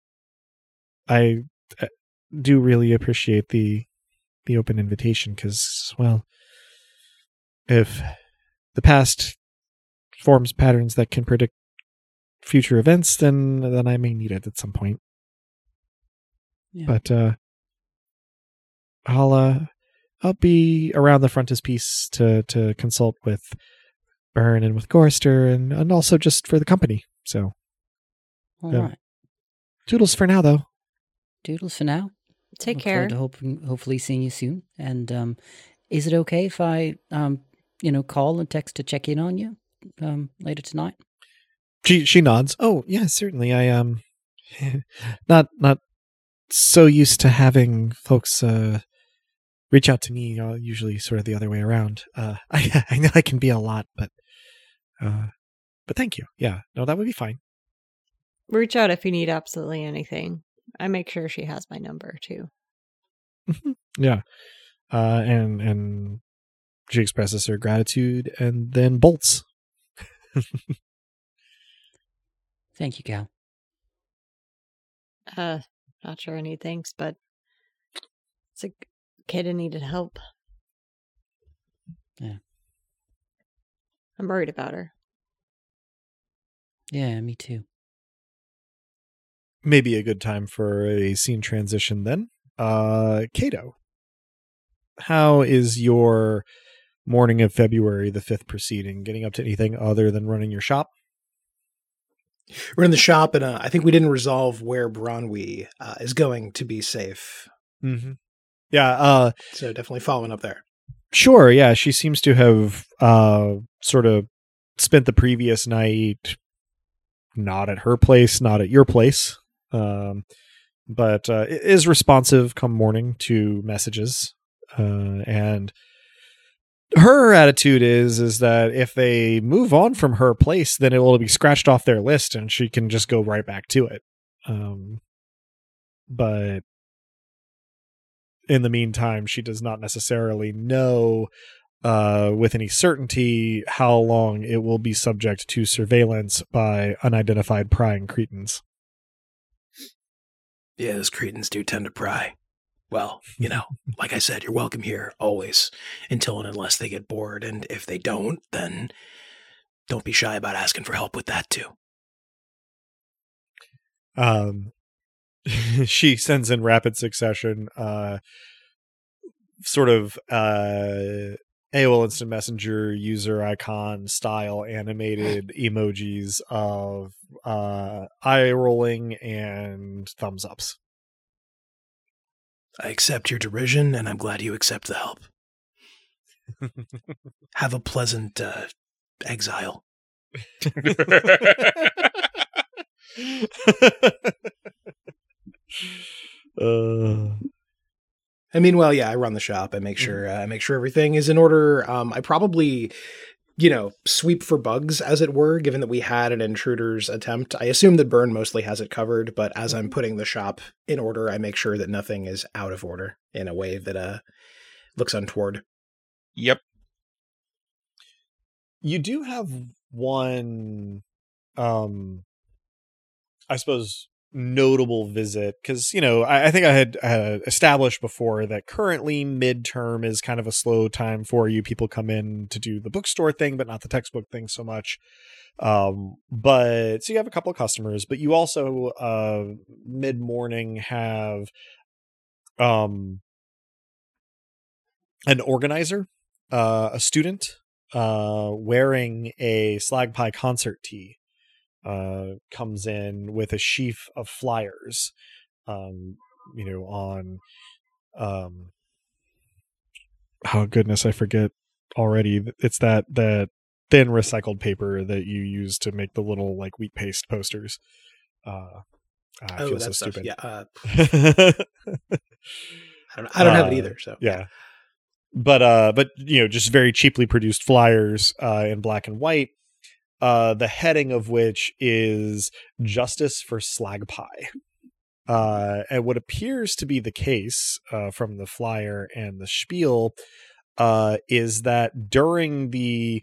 I uh, do really appreciate the the open invitation because, well, if the past forms patterns that can predict future events, then then I may need it at some point. Yeah. But uh, I'll uh, I'll be around the frontispiece to to consult with Byrne and with Gorster, and and also just for the company. So All yeah. right. toodles for now, though. Doodles for now. Take Look care. forward to hoping, hopefully seeing you soon. And um, is it okay if I, um, you know, call and text to check in on you um, later tonight? She she nods. Oh yeah, certainly. I um, not not so used to having folks uh reach out to me. You know, usually sort of the other way around. Uh, I I know I can be a lot, but uh, but thank you. Yeah, no, that would be fine. Reach out if you need absolutely anything. I make sure she has my number too. Yeah, uh, and and she expresses her gratitude and then bolts. Thank you, Cal. Uh, not sure I need thanks, but it's a kid who needed help. Yeah. I'm worried about her. Yeah, me too. Maybe a good time for a scene transition then. Uh, Cato, how is your morning of February the fifth proceeding? Getting up to anything other than running your shop? We're in the shop, and uh, I think we didn't resolve where Bronwy uh, is going to be safe. Mm-hmm. Yeah, uh, So definitely following up there. sure. Yeah, she seems to have uh, sort of spent the previous night not at her place, not at your place, um, but uh, is responsive come morning to messages. Uh, and her attitude is is that if they move on from her place, then it will be scratched off their list, and she can just go right back to it. Um, but in the meantime, she does not necessarily know uh, with any certainty how long it will be subject to surveillance by unidentified prying cretins. Yeah, those cretins do tend to pry. Well, you know, like I said, you're welcome here always, until and unless they get bored. And if they don't, then don't be shy about asking for help with that too. Um, she sends in rapid succession, uh, sort of uh, A O L Instant Messenger user icon style animated emojis of uh, eye rolling and thumbs ups. I accept your derision, and I'm glad you accept the help. Have a pleasant uh, exile. uh, And meanwhile, yeah, I run the shop. I make sure uh, I make sure everything is in order. Um, I probably you know, sweep for bugs, as it were, given that we had an intruder's attempt. I assume that Burn mostly has it covered, but as I'm putting the shop in order, I make sure that nothing is out of order in a way that uh, looks untoward. Yep. You do have one, um, I suppose, notable visit, because, you know, I, I think I had uh, established before that currently midterm is kind of a slow time for you. People come in to do the bookstore thing, but not the textbook thing so much. Um, but so you have a couple of customers, but you also uh, mid-morning have um, an organizer, uh, a student uh, wearing a Slag Pie concert tee. Uh, comes in with a sheaf of flyers, um, you know, on, um, oh goodness, I forget already. It's that, that thin recycled paper that you use to make the little like wheat paste posters. Uh, I oh, feel that so stuff. stupid. Yeah. Uh, I don't, I don't have it Uh, either. So yeah. But, uh, but, you know, just very cheaply produced flyers, uh, in black and white. Uh, the heading of which is Justice for Slag Pie. Uh, and what appears to be the case uh, from the flyer and the spiel uh, is that during the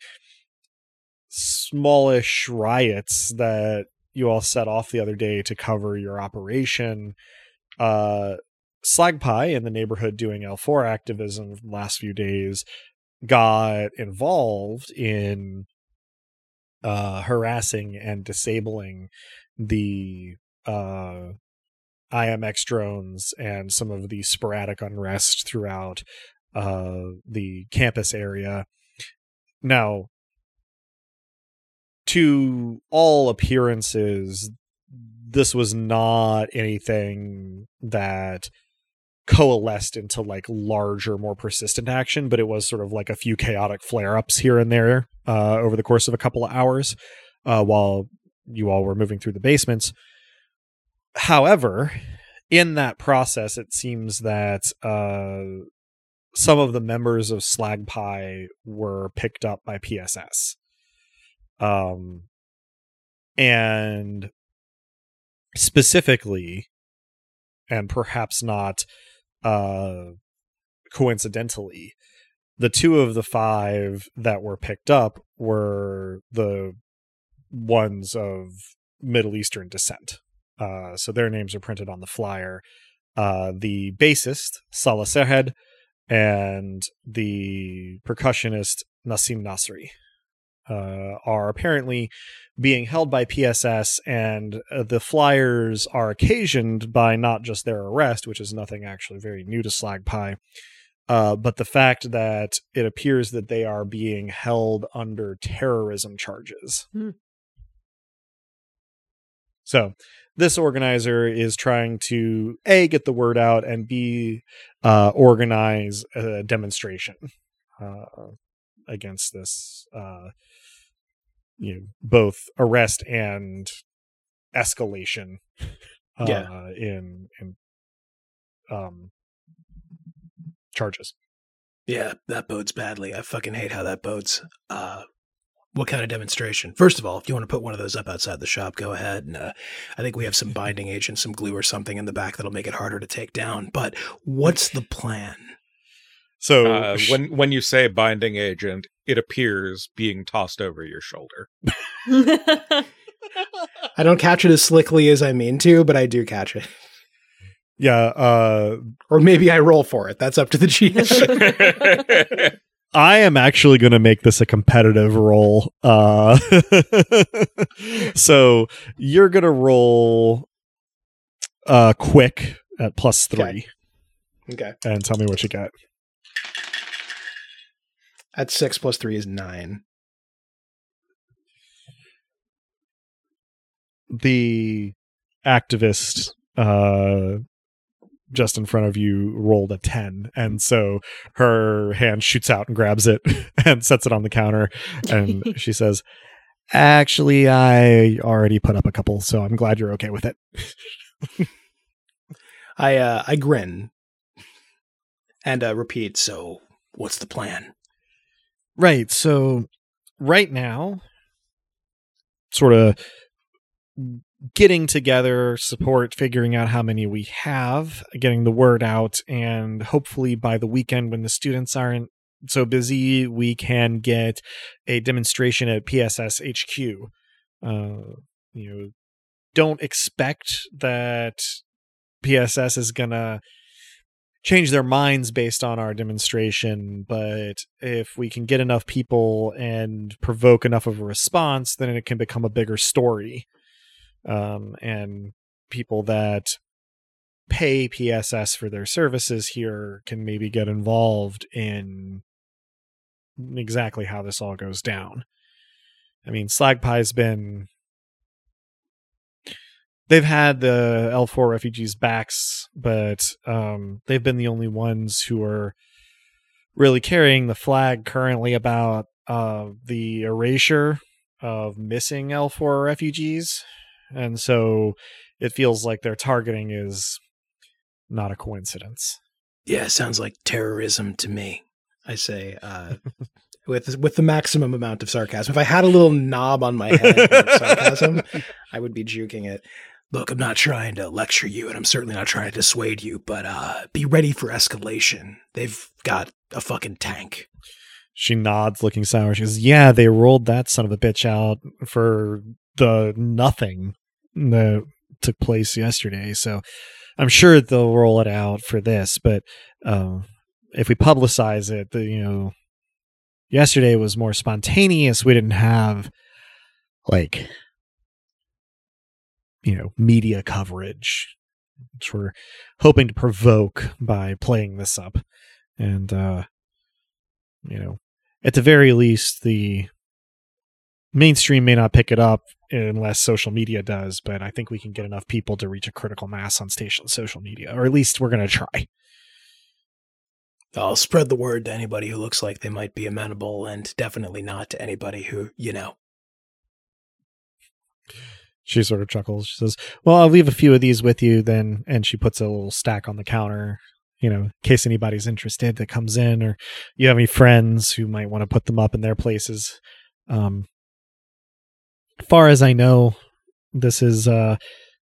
smallish riots that you all set off the other day to cover your operation, uh, Slag Pie in the neighborhood doing L four activism the last few days got involved in Uh, harassing and disabling the uh, I M X drones and some of the sporadic unrest throughout uh, the campus area. Now, to all appearances, this was not anything that coalesced into like larger, more persistent action, but it was sort of like a few chaotic flare-ups here and there uh, over the course of a couple of hours uh, while you all were moving through the basements. However, in that process, it seems that uh, some of the members of Slag Pie were picked up by P S S. Um, and specifically, and perhaps not uh, coincidentally, the two of the five that were picked up were the ones of Middle Eastern descent. Uh, so their names are printed on the flyer. Uh, the bassist, Salah Serhed, and the percussionist, Nassim Nasri, uh, are apparently being held by P S S, and uh, the flyers are occasioned by not just their arrest, which is nothing actually very new to Slag Pie, uh, but the fact that it appears that they are being held under terrorism charges. Hmm. So this organizer is trying to A, get the word out, and B, uh, organize a demonstration uh, against this uh you know, both arrest and escalation uh, Yeah. in in um charges. Yeah, that bodes badly. I fucking hate how that bodes. Uh, what kind of demonstration? First of all, if you want to put one of those up outside the shop, go ahead. And uh, I think we have some binding agent, some glue or something in the back that'll make it harder to take down. But what's the plan? So Uh, when when you say binding agent, it appears being tossed over your shoulder. I don't catch it as slickly as I mean to, but I do catch it. yeah, uh, Or maybe I roll for it. That's up to the G M. I am actually going to make this a competitive roll. Uh, so you're going to roll uh, quick at plus three. Okay. And tell me what you get. At six plus three is nine. The activist uh, just in front of you rolled a ten, and so her hand shoots out and grabs it and sets it on the counter, and she says, actually, I already put up a couple, so I'm glad you're okay with it. I uh, I grin and uh, repeat, so what's the plan? Right, so right now, sort of getting together, support, figuring out how many we have, getting the word out, and hopefully by the weekend when the students aren't so busy, we can get a demonstration at P S S H Q. Uh, you know, don't expect that P S S is gonna change their minds based on our demonstration, but if we can get enough people and provoke enough of a response, then it can become a bigger story. Um, and people that pay P S S for their services here can maybe get involved in exactly how this all goes down. I mean, Slagpie's been... They've had the L four refugees' backs, but um, they've been the only ones who are really carrying the flag currently about uh, the erasure of missing L four refugees. And so it feels like their targeting is not a coincidence. Yeah, sounds like terrorism to me, I say, uh, with with the maximum amount of sarcasm. If I had a little knob on my head for sarcasm, I would be juking it. Look, I'm not trying to lecture you, and I'm certainly not trying to dissuade you, but uh, be ready for escalation. They've got a fucking tank. She nods, looking sour. She goes, yeah, they rolled that son of a bitch out for the nothing that took place yesterday, so I'm sure they'll roll it out for this, but um, if we publicize it, the, you know, yesterday was more spontaneous. We didn't have, like... you know, media coverage, which we're hoping to provoke by playing this up. And, uh, you know, at the very least, the mainstream may not pick it up unless social media does, but I think we can get enough people to reach a critical mass on station social media, or at least we're going to try. I'll spread the word to anybody who looks like they might be amenable, and definitely not to anybody who, you know. She sort of chuckles. She says, well, I'll leave a few of these with you then. And she puts a little stack on the counter, you know, in case anybody's interested that comes in, or you have any friends who might want to put them up in their places. Um, far as I know, this is uh,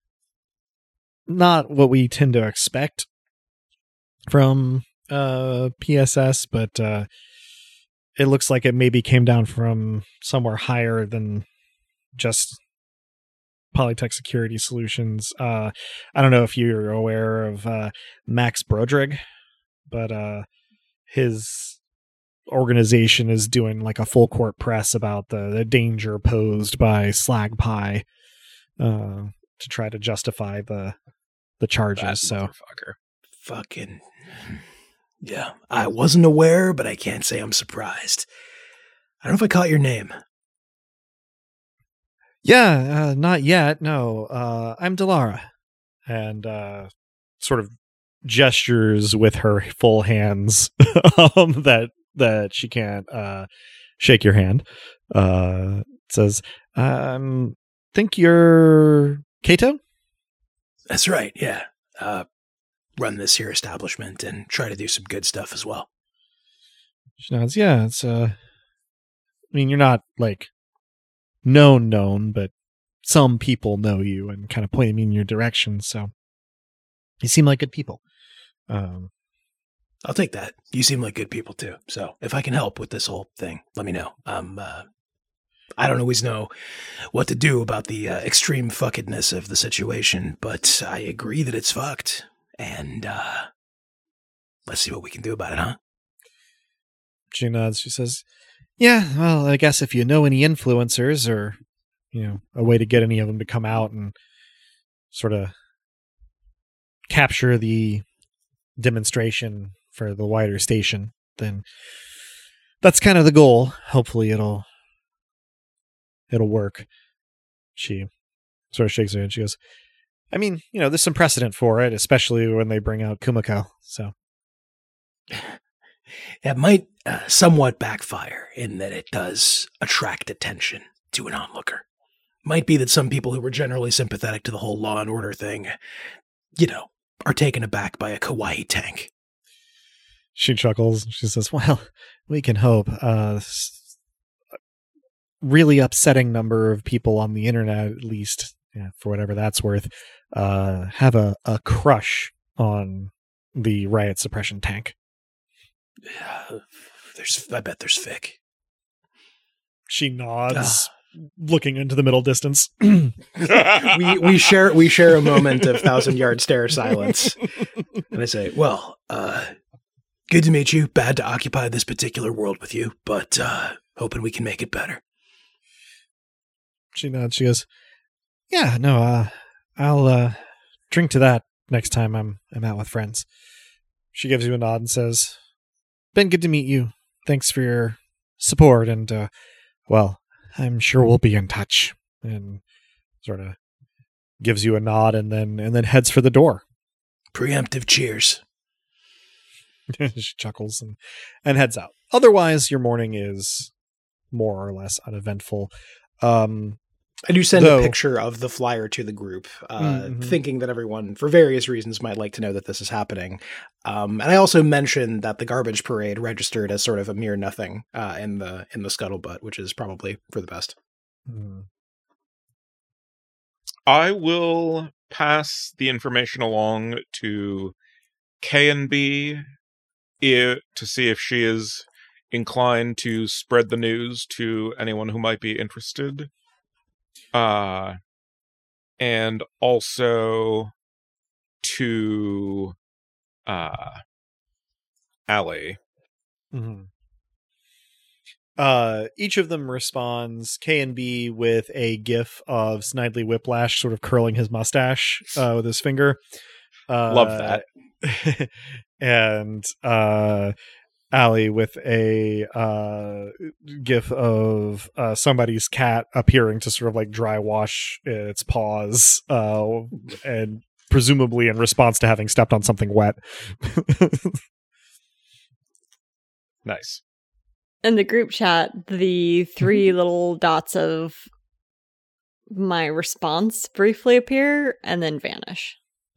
not what we tend to expect from uh, P S S, but uh, it looks like it maybe came down from somewhere higher than just Polytech Security Solutions. Uh, I don't know if you're aware of uh, Max Brodrig, but uh, his organization is doing like a full court press about the, the danger posed by Slagpie uh, to try to justify the the charges. That so fucking yeah, I wasn't aware, but I can't say I'm surprised. I don't know if I caught your name. Yeah, uh, not yet. No, uh, I'm Delara, and uh, sort of gestures with her full hands um, that that she can't uh, shake your hand. Uh, says, um, "Think you're Kato?" That's right. Yeah, uh, run this here establishment and try to do some good stuff as well. She nods. Yeah, it's. Uh, I mean, you're not like. known known but some people know you and kind of point me in your direction, so you seem like good people. um I'll take that. You seem like good people too, so if I can help with this whole thing, let me know. um uh, I don't always know what to do about the uh, extreme fuckedness of the situation, but I agree that it's fucked, and uh let's see what we can do about it, huh? She nods. She says, yeah, well, I guess if you know any influencers, or, you know, a way to get any of them to come out and sort of capture the demonstration for the wider station, then that's kind of the goal. Hopefully it'll it'll work. She sort of shakes her head. She goes, I mean, you know, there's some precedent for it, especially when they bring out Kumiko, so... It might uh, somewhat backfire in that it does attract attention to an onlooker. Might be that some people who were generally sympathetic to the whole law and order thing, you know, are taken aback by a kawaii tank. She chuckles. She says, well, we can hope. Uh, really upsetting number of people on the internet, at least, yeah, for whatever that's worth, uh, have a, a crush on the riot suppression tank. Yeah, there's, I bet there's Vic. She nods, looking into the middle distance. we we share we share a moment of thousand yard stare silence, and I say, "Well, uh, good to meet you. Bad to occupy this particular world with you, but uh, hoping we can make it better." She nods. She goes, "Yeah, no, uh, I'll uh, drink to that next time I'm I'm out with friends." She gives you a nod and says, "Been good to meet you. Thanks for your support, and uh, well, I'm sure we'll be in touch." And sort of gives you a nod, and then and then heads for the door. Preemptive cheers. She chuckles and and heads out. Otherwise, your morning is more or less uneventful. Um, I do send Though, a picture of the flyer to the group, uh, mm-hmm. thinking that everyone, for various reasons, might like to know that this is happening. Um, and I also mentioned that the garbage parade registered as sort of a mere nothing uh, in the in the scuttlebutt, which is probably for the best. Mm. I will pass the information along to K and B I- to see if she is inclined to spread the news to anyone who might be interested. Uh, and also to uh, Allie. Mm-hmm. Uh, each of them responds, K and B, with a gif of Snidely Whiplash sort of curling his mustache uh, with his finger. Uh, Love that. And uh, Allie with a uh, gif of uh, somebody's cat appearing to sort of like dry wash its paws, uh, and presumably in response to having stepped on something wet. Nice. In the group chat, the three little dots of my response briefly appear and then vanish.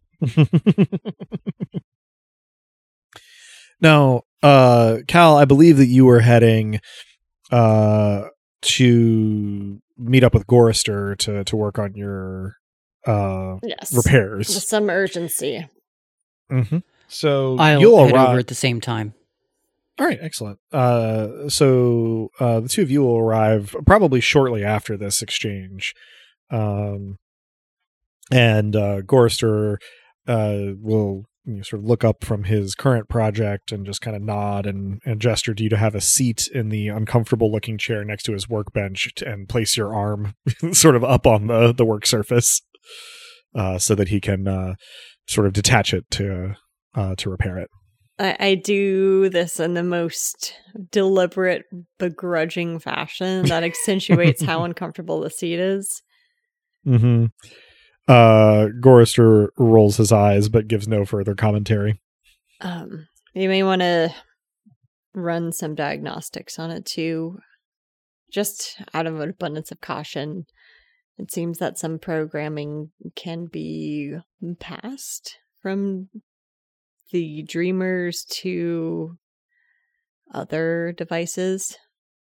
Now, uh, Cal, I believe that you were heading uh, to meet up with Gorister to, to work on your uh, Yes. repairs. With some urgency. Mm-hmm. So I'll you'll head arrive over at the same time. All right, excellent. Uh, so uh, the two of you will arrive probably shortly after this exchange. Um, and uh, Gorister uh, will you know, sort of look up from his current project and just kind of nod and, and gesture to you to have a seat in the uncomfortable looking chair next to his workbench and place your arm sort of up on the, the work surface uh, so that he can uh, sort of detach it to uh, to repair it. I, I do this in the most deliberate, begrudging fashion that accentuates how uncomfortable the seat is. Mm-hmm. Uh, Gorister rolls his eyes but gives no further commentary. Um, you may want to run some diagnostics on it too, just out of an abundance of caution. It seems that some programming can be passed from the Dreamers to other devices.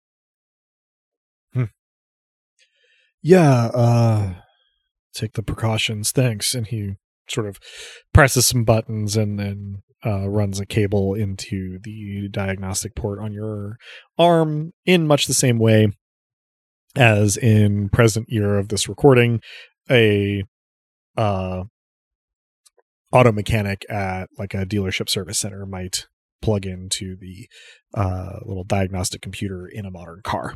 Hmm. Yeah, uh, take the precautions, thanks. And he sort of presses some buttons and then uh, runs a cable into the diagnostic port on your arm in much the same way as in present year of this recording, a uh, auto mechanic at like a dealership service center might plug into the uh, little diagnostic computer in a modern car.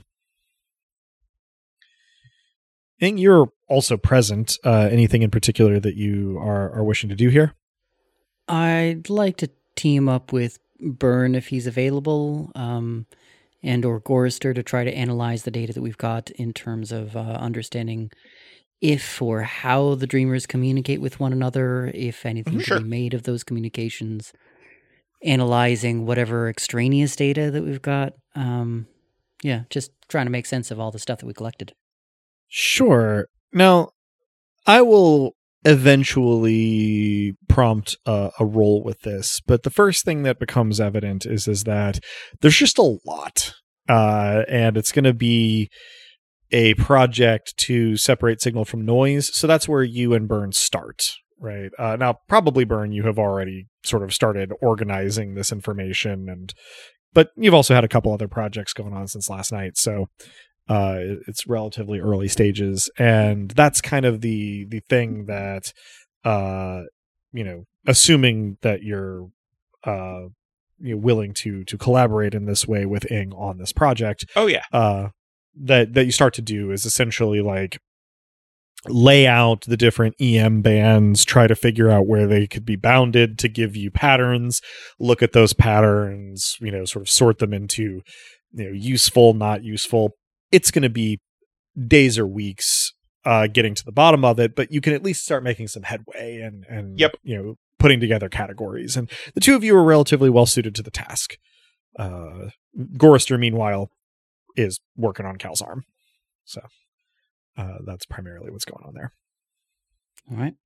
And you're also present. Uh, anything in particular that you are, are wishing to do here? I'd like to team up with Byrne if he's available, um, and or Gorister to try to analyze the data that we've got in terms of uh, understanding if or how the Dreamers communicate with one another, if anything Sure. can be made of those communications, analyzing whatever extraneous data that we've got. Um, yeah, just trying to make sense of all the stuff that we collected. Sure. Now, I will eventually prompt a, a roll with this, but the first thing that becomes evident is is that there's just a lot, uh, and it's going to be a project to separate signal from noise. So that's where you and Burn start, right? Uh, now, probably Burn, you have already sort of started organizing this information, and but you've also had a couple other projects going on since last night, so uh, it's relatively early stages, and that's kind of the the thing that uh, you know, assuming that you're uh, you're willing to to collaborate in this way with Ing on this project. Oh yeah. Uh, that that you start to do is essentially like lay out the different E M bands, try to figure out where they could be bounded to give you patterns, look at those patterns, you know, sort of sort them into, you know, useful, not useful. It's going to be days or weeks uh, getting to the bottom of it, but you can at least start making some headway and, and yep. you know, putting together categories. And the two of you are relatively well suited to the task. Uh, Gorister, meanwhile, is working on Cal's arm. So uh, that's primarily what's going on there. All right.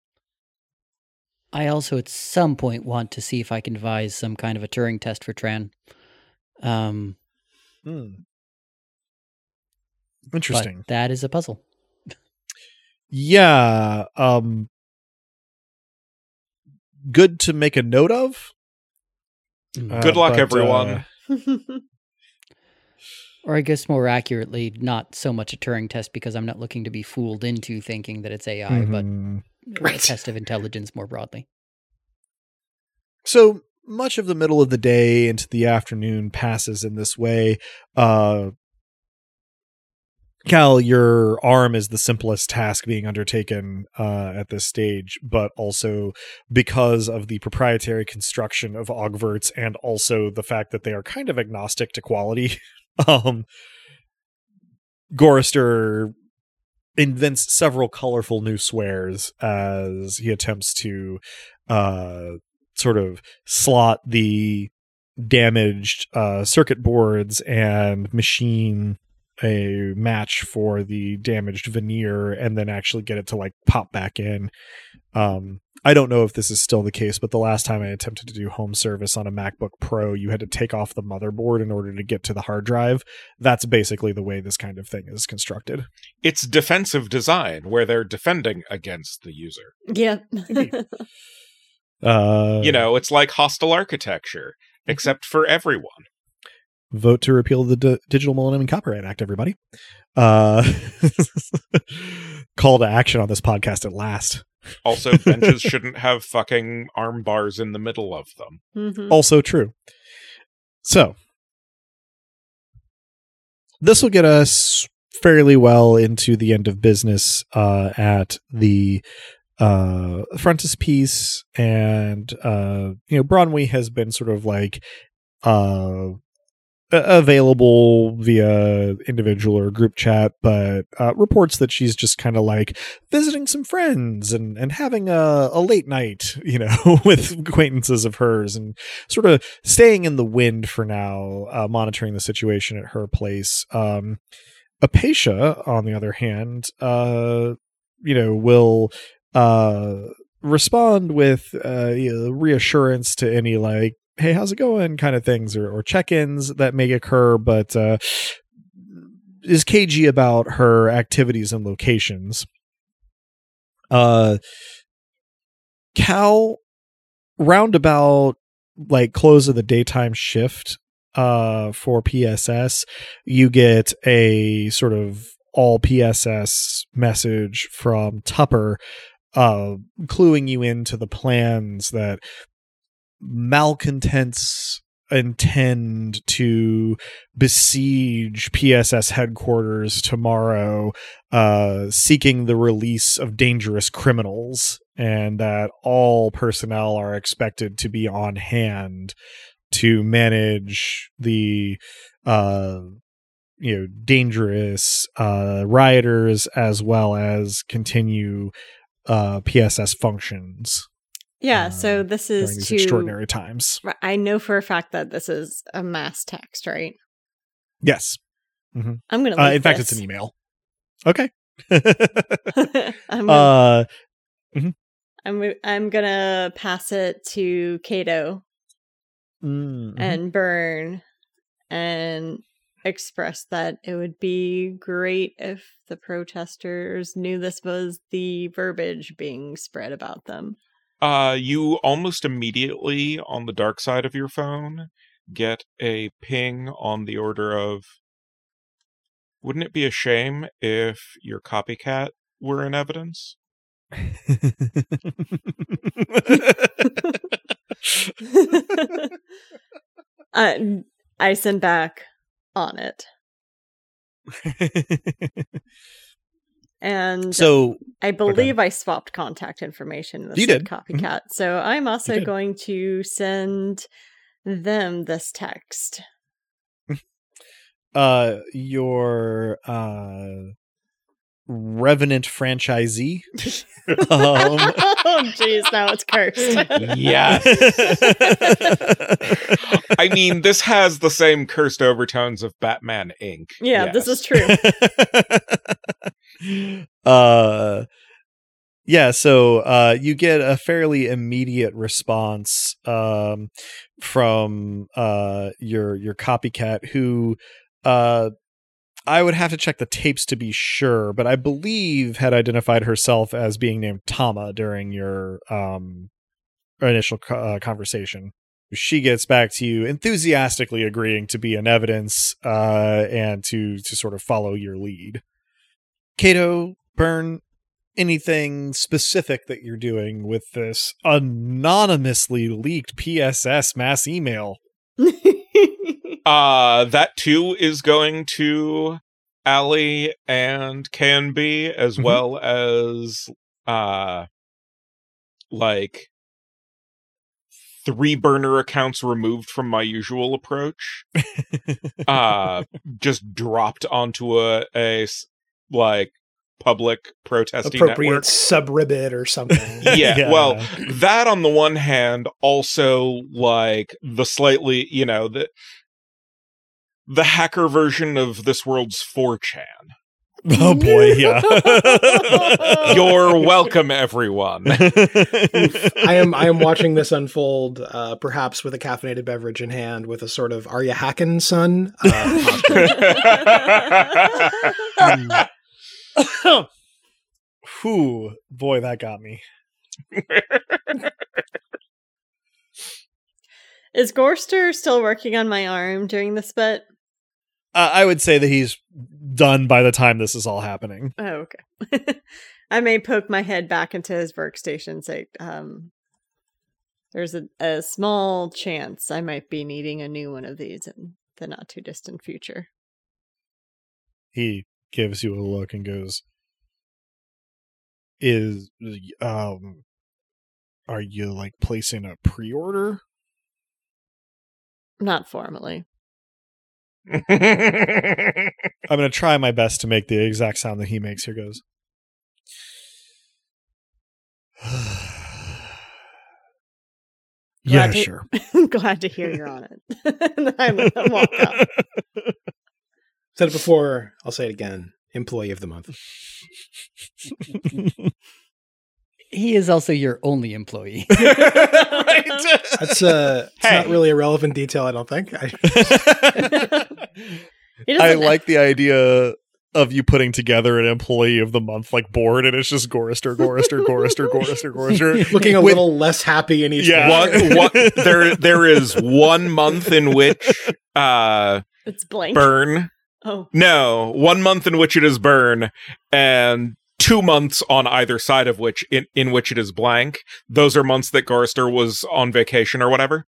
I also at some point want to see if I can devise some kind of a Turing test for Tran. Um, hmm. Interesting. But that is a puzzle. Yeah. Um, good to make a note of. Uh, good luck, but, everyone. Uh, Or I guess more accurately, not so much a Turing test because I'm not looking to be fooled into thinking that it's A I, mm-hmm. but Right. a test of intelligence more broadly. So much of the middle of the day into the afternoon passes in this way. Uh, Cal, your arm is the simplest task being undertaken uh, at this stage, but also because of the proprietary construction of Augverts and also the fact that they are kind of agnostic to quality. Um, Gorister invents several colorful new swears as he attempts to uh, sort of slot the damaged uh, circuit boards and machine a match for the damaged veneer and then actually get it to like pop back in. Um, I don't know if this is still the case, but the last time I attempted to do home service on a MacBook Pro, you had to take off the motherboard in order to get to the hard drive. That's basically the way this kind of thing is constructed. It's defensive design where they're defending against the user. Yeah. uh, You know, it's like hostile architecture, except for everyone. Vote to repeal the D- Digital Millennium and Copyright Act, everybody. Uh, call to action on this podcast at last. Also, benches shouldn't have fucking arm bars in the middle of them. Mm-hmm. Also true. So, this will get us fairly well into the end of business uh, at the uh, frontispiece, and uh, you know, Bronwyn has been sort of like uh, available via individual or group chat, but uh, reports that she's just kind of like visiting some friends and, and having a, a late night, you know, with acquaintances of hers and sort of staying in the wind for now, uh, monitoring the situation at her place. Um, Apatia, on the other hand, uh, you know, will uh, respond with uh, you know, reassurance to any like, hey, how's it going kind of things or, or check-ins that may occur, but uh, is cagey about her activities and locations. Uh, Cal, roundabout like close of the daytime shift uh, for P S S, you get a sort of all P S S message from Tupper uh, cluing you into the plans that malcontents intend to besiege P S S headquarters tomorrow, uh, seeking the release of dangerous criminals, and that all personnel are expected to be on hand to manage the uh, you know dangerous uh, rioters as well as continue uh, P S S functions. Yeah, uh, so this during is these to extraordinary times. I know for a fact that this is a mass text, right? Yes. Mm-hmm. I'm gonna. Uh, leak in fact, this. it's an email. Okay. I'm, gonna, uh, I'm I'm gonna pass it to Kato mm-hmm. and Burn and expressed that it would be great if the protesters knew this was the verbiage being spread about them. Uh, you almost immediately on the dark side of your phone get a ping on the order of, wouldn't it be a shame if your copycat were in evidence? uh, I send back on it. And so I believe I swapped contact information in the You did. copycat. Mm-hmm. So I'm also You did. going to send them this text. uh your uh Revenant franchisee. um, Oh, jeez, now it's cursed. Yes. I mean, this has the same cursed overtones of Batman Incorporated. Yeah, Yes. this is true. uh yeah, so uh you get a fairly immediate response um from uh your your copycat, who uh I would have to check the tapes to be sure, but I believe had identified herself as being named Tama during your um initial co- uh, conversation. She gets back to you enthusiastically agreeing to be in evidence uh and to to sort of follow your lead. Kato, Byrne, anything specific that you're doing with this anonymously leaked P S S mass email? Uh, that too is going to Allie and K N B, as Mhm. well as, uh, like, three burner accounts removed from my usual approach. uh, just dropped onto a, a s- like, public protesting Appropriate network. subreddit or something. Yeah, Yeah. well, that on the one hand, also, like, the slightly, you know, the the hacker version of this world's four chan. Oh boy, yeah. You're welcome, everyone. I am I am watching this unfold, uh, perhaps with a caffeinated beverage in hand, with a sort of "Are you hacking, son?" Uh, posture. Whew, boy, that got me. Is Gorster still working on my arm during this bit? Uh, I would say that he's done by the time this is all happening. Oh, okay. I may poke my head back into his workstation and say, um, there's a, a small chance I might be needing a new one of these in the not too distant future. He gives you a look and goes, "Is um, are you like placing a pre-order?" Not formally. I'm going to try my best to make the exact sound that he makes. Here goes. Yeah, Glad to- sure. Glad to hear you're on it. And I walk out. Said it before, I'll say it again. Employee of the month. He is also your only employee. Right? That's uh, it's Hey. not really a relevant detail, I don't think. I, He I doesn't- like the idea of you putting together an employee of the month like board, and it's just Gorister, Gorister, Gorister, Gorister, Gorister. looking a With- little less happy in each Yeah. picture. one, one, there, there is one month in which uh, It's blank. Burn. Oh. No, one month in which it is Burn, and two months on either side of which in, in which it is blank. Those are months that Gorister was on vacation or whatever.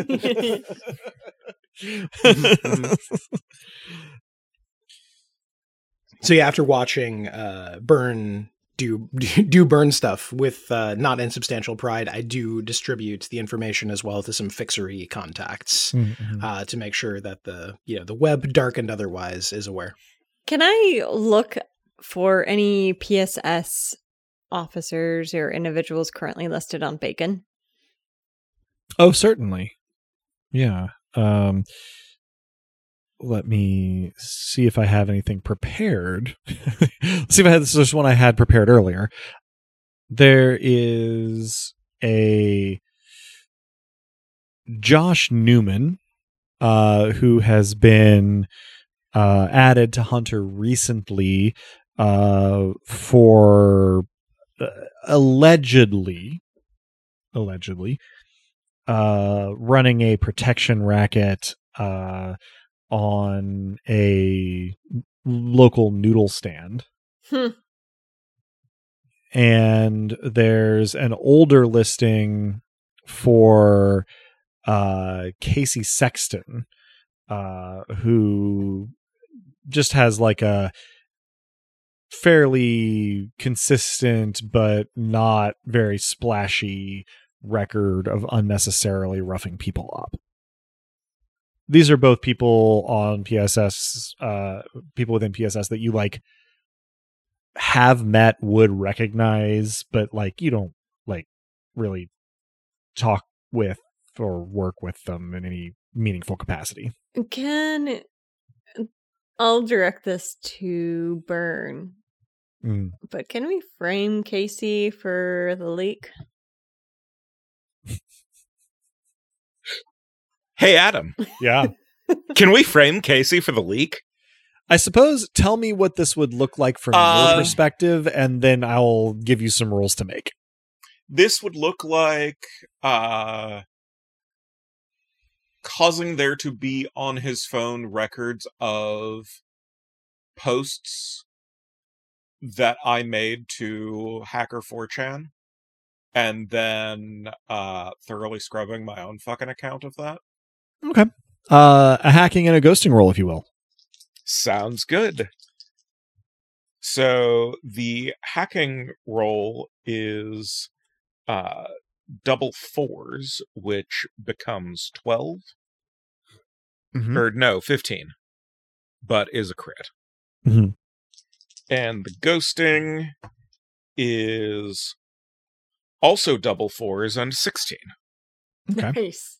So yeah, after watching uh, Burn do do Burn stuff with uh, not insubstantial pride, I do distribute the information as well to some fixery contacts Mhm. uh, to make sure that the you know the web, dark and otherwise, is aware. Can I look for any P S S officers or individuals currently listed on Bacon? Oh, certainly. Yeah. Um, let me see if I have anything prepared. Let's see if I had this is one I had prepared earlier. There is a Josh Newman, uh, who has been uh, added to Hunter recently uh, for uh, allegedly, allegedly, uh, running a protection racket uh, on a local noodle stand. Hmm. And there's an older listing for uh, Casey Sexton, uh, who just has like a fairly consistent but not very splashy record of unnecessarily roughing people up. These are both people on P S S, uh, people within P S S that you like have met, would recognize, but like you don't like really talk with or work with them in any meaningful capacity. Can I'll direct this to Burn, Mm. but can we frame Casey for the leak? Hey, Adam, Yeah. can we frame Casey for the leak? I suppose tell me what this would look like from Uh, your perspective, and then I'll give you some rules to make. This would look like uh, causing there to be on his phone records of posts that I made to Hacker four chan, and then uh, thoroughly scrubbing my own fucking account of that. Okay. Uh, a hacking and a ghosting roll, if you will. Sounds good. So the hacking roll is uh, double fours, which becomes twelve. Mhm. Or no, fifteen. But is a crit. Mhm. And the ghosting is also double fours and sixteen. Okay. Nice.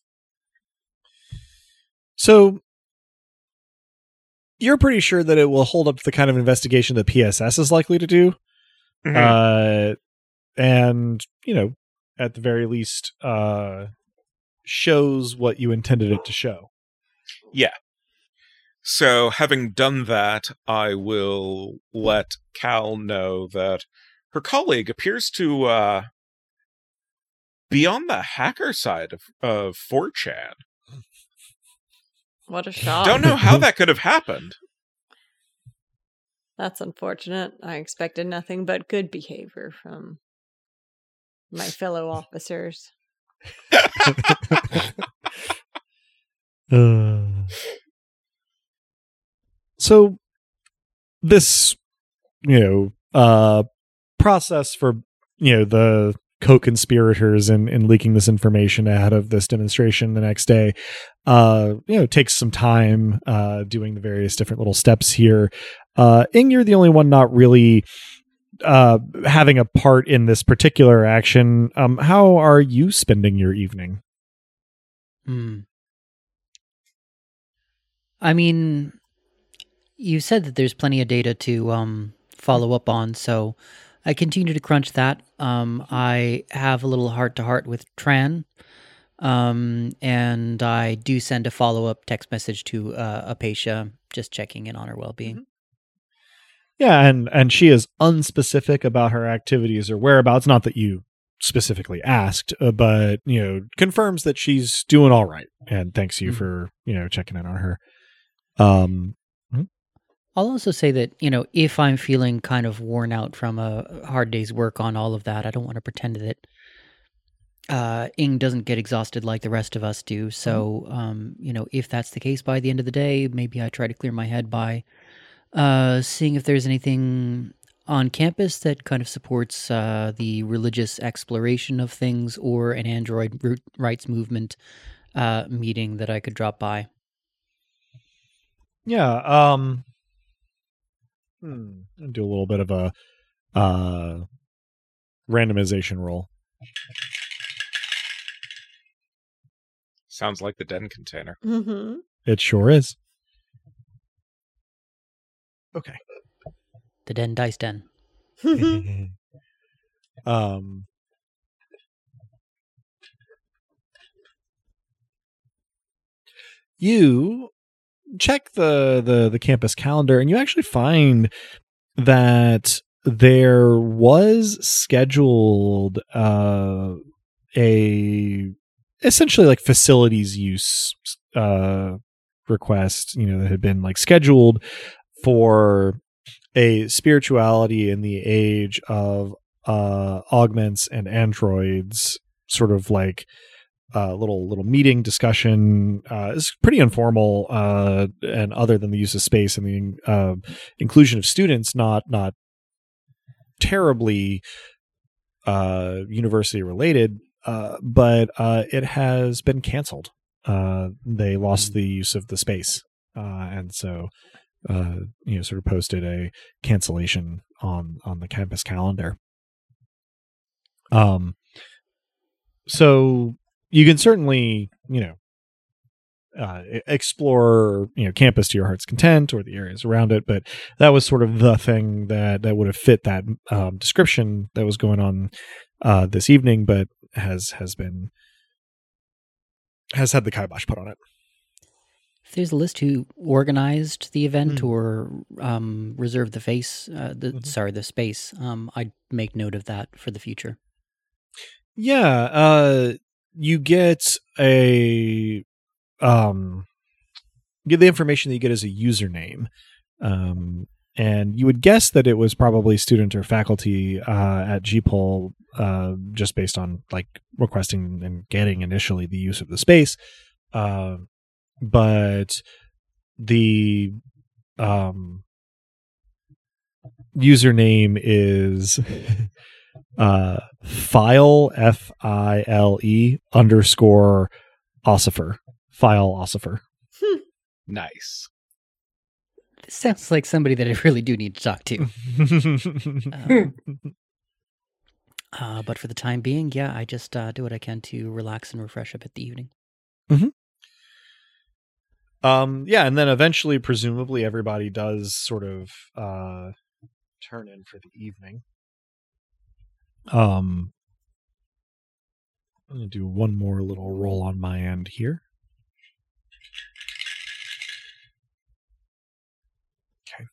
So you're pretty sure that it will hold up to the kind of investigation that P S S is likely to do. Mhm. Uh, and, you know, at the very least, uh, shows what you intended it to show. Yeah. So, having done that, I will let Cal know that her colleague appears to uh, be on the hacker side of, of four chan. What a shock. Don't know how that could have happened. That's unfortunate. I expected nothing but good behavior from my fellow officers. Uh, so this, you know, uh, process for, you know, the co-conspirators in, in leaking this information ahead of this demonstration the next day, uh, you know, takes some time, uh, doing the various different little steps here. Uh, Ing, you're the only one not really, uh, having a part in this particular action. Um, how are you spending your evening? Hmm. I mean, you said that there's plenty of data to um, follow up on, so I continue to crunch that. Um, I have a little heart-to-heart with Tran, um, and I do send a follow-up text message to uh, Apatia, just checking in on her well-being. Yeah, and and she is unspecific about her activities or whereabouts. Not that you specifically asked, uh, but you know, confirms that she's doing all right, and thanks you Mhm. for you know checking in on her. Um, I'll also say that, you know, if I'm feeling kind of worn out from a hard day's work on all of that, I don't want to pretend that uh, Ing doesn't get exhausted like the rest of us do. So, um, you know, if that's the case by the end of the day, maybe I try to clear my head by uh, seeing if there's anything on campus that kind of supports uh, the religious exploration of things or an Android root rights movement uh, meeting that I could drop by. yeah. Um, hmm, I'll do a little bit of a uh, randomization roll. Sounds like the den container. Mm-hmm. It sure is. Okay. The Den Dice Den. um. You check the, the the campus calendar, and you actually find that there was scheduled uh, a essentially like facilities use uh, request, you know, that had been like scheduled for a spirituality in the age of uh, augments and androids, sort of like a uh, little little meeting discussion. Uh, it's pretty informal, uh, and other than the use of space and the uh, inclusion of students, not not terribly uh, university related. Uh, but uh, it has been canceled. Uh, they lost the use of the space, uh, and so uh, you know, sort of posted a cancellation on on the campus calendar. Um, so you can certainly, you know, uh, explore, you know, campus to your heart's content or the areas around it, but that was sort of the thing that that would have fit that um, description that was going on uh, this evening, but has has been has had the kibosh put on it. If there's a list who organized the event Mm. or um, reserved the face, uh, the Mhm. sorry, the space, um, I'd make note of that for the future. Yeah, uh, you get a um, get the information that you get as a username, um, and you would guess that it was probably student or faculty uh, at G P O L, uh, just based on like requesting and getting initially the use of the space. Uh, but the um, username is uh, file F I L E underscore ossifer file ossifer. Nice. This sounds like somebody that I really do need to talk to. Um, uh, but for the time being, yeah, I just uh, do what I can to relax and refresh a bit the evening. Um, yeah, and then eventually, presumably, everybody does sort of uh, turn in for the evening. Um, I'm going to do one more little roll on my end here. Okay.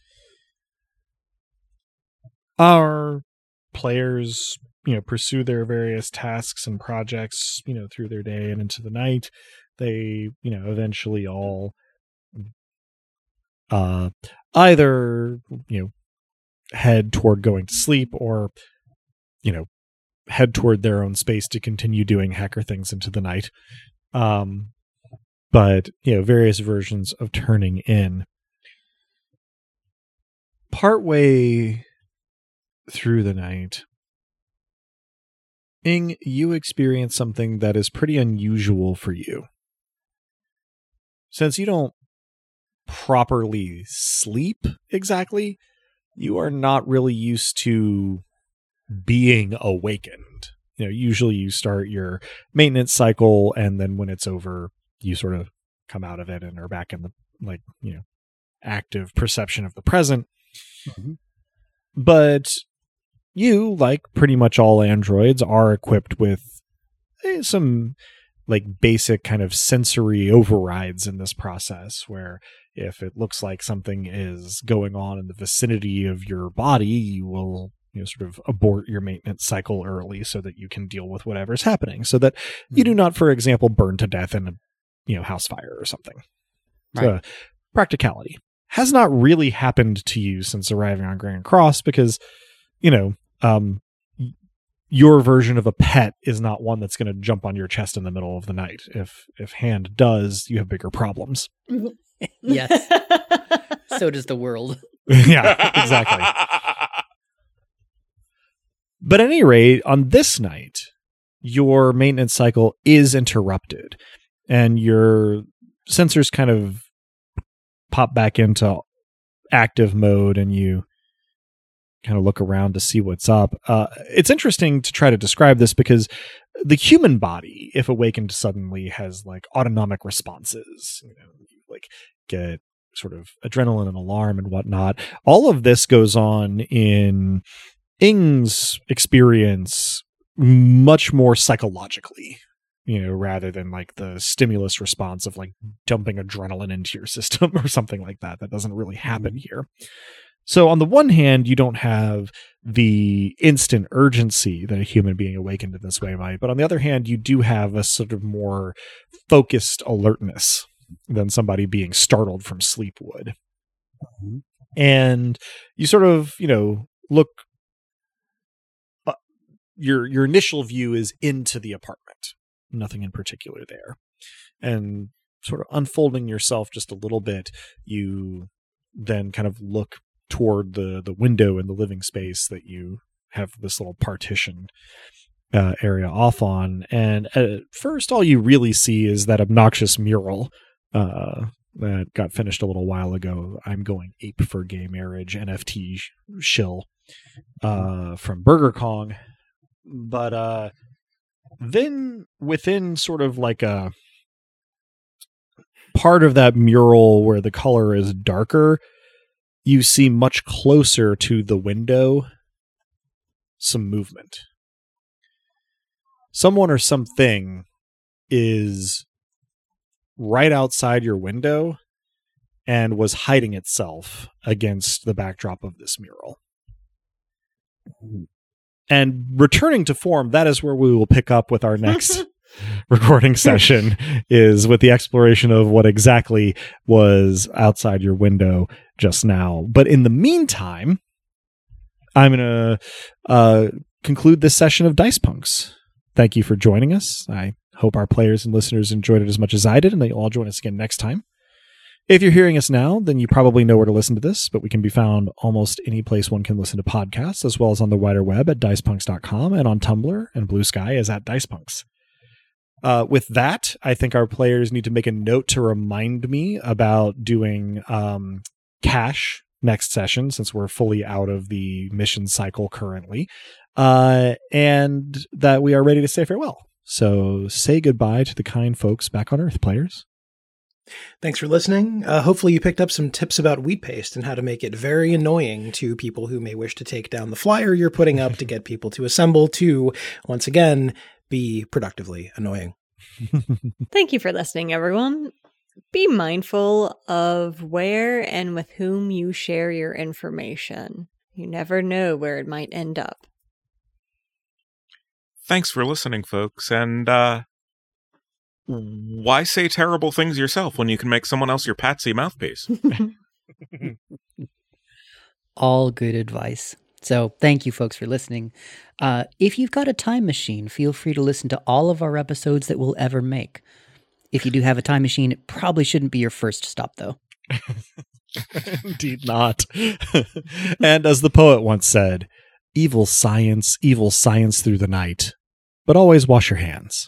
Our players, you know, pursue their various tasks and projects, you know, through their day and into the night. They, you know, eventually all uh, either, you know, head toward going to sleep or, you know, head toward their own space to continue doing hacker things into the night. Um, but, you know, various versions of turning in. Partway through the night, Ing, you experience something that is pretty unusual for you. Since you don't properly sleep exactly, you are not really used to being awakened. You know, usually you start your maintenance cycle, and then when it's over, you sort of come out of it and are back in the, like, you know, active perception of the present. Mhm. But you, like pretty much all androids, are equipped with eh, some like basic kind of sensory overrides in this process, where if it looks like something is going on in the vicinity of your body, you will, you know, sort of abort your maintenance cycle early so that you can deal with whatever's happening, so that you do not, for example, burn to death in a, you know, house fire or something. Right. So, practicality has not really happened to you since arriving on Grand Cross, because, you know, um, your version of a pet is not one that's going to jump on your chest in the middle of the night. If if Hand does, you have bigger problems. Yes. So does the world. Yeah, exactly. But at any rate, on this night, your maintenance cycle is interrupted, and your sensors kind of pop back into active mode, and you kind of look around to see what's up. Uh, it's interesting to try to describe this, because the human body, if awakened suddenly, has like autonomic responses. You know, you like get sort of adrenaline and alarm and whatnot. All of this goes on in Ing's experience much more psychologically. you know, rather than like the stimulus response of like dumping adrenaline into your system or something like that. That doesn't really happen here. So on the one hand, you don't have the instant urgency that a human being awakened in this way might, but on the other hand, you do have a sort of more focused alertness than somebody being startled from sleep would. Mm-hmm. And you sort of, you know, look, uh, your your initial view is into the apartment, nothing in particular there. And sort of unfolding yourself just a little bit, you then kind of look toward the the window in the living space that you have this little partition uh, area off on. And at first, all you really see is that obnoxious mural uh, that got finished a little while ago. I'm going ape for gay marriage, N F T shill uh, from Burger Kong. But uh, then within sort of like a part of that mural where the color is darker, you see much closer to the window some movement. Someone or something is right outside your window and was hiding itself against the backdrop of this mural. And returning to form, that is where we will pick up with our next recording session, is with the exploration of what exactly was outside your window just now. But in the meantime, I'm going to uh, conclude this session of Dice Punks. Thank you for joining us. I hope our players and listeners enjoyed it as much as I did, and that you'll all join us again next time. If you're hearing us now, then you probably know where to listen to this, but we can be found almost any place one can listen to podcasts, as well as on the wider web at dice punks dot com, and on Tumblr and Blue Sky as at dicepunks. Uh, with that, I think our players need to make a note to remind me about doing um, cash next session, since we're fully out of the mission cycle currently, uh, and that we are ready to say farewell. So say goodbye to the kind folks back on Earth, players. Thanks for listening. Uh, hopefully you picked up some tips about wheat paste and how to make it very annoying to people who may wish to take down the flyer you're putting up to get people to assemble to, once again, be productively annoying. Thank you for listening, everyone. Be mindful of where and with whom you share your information. You never know where it might end up. Thanks for listening, folks, and uh, why say terrible things yourself when you can make someone else your patsy mouthpiece? All good advice. So thank you, folks, for listening. Uh, if you've got a time machine, feel free to listen to all of our episodes that we'll ever make. If you do have a time machine, it probably shouldn't be your first stop, though. Indeed not. And as the poet once said, evil science, evil science through the night, but always wash your hands.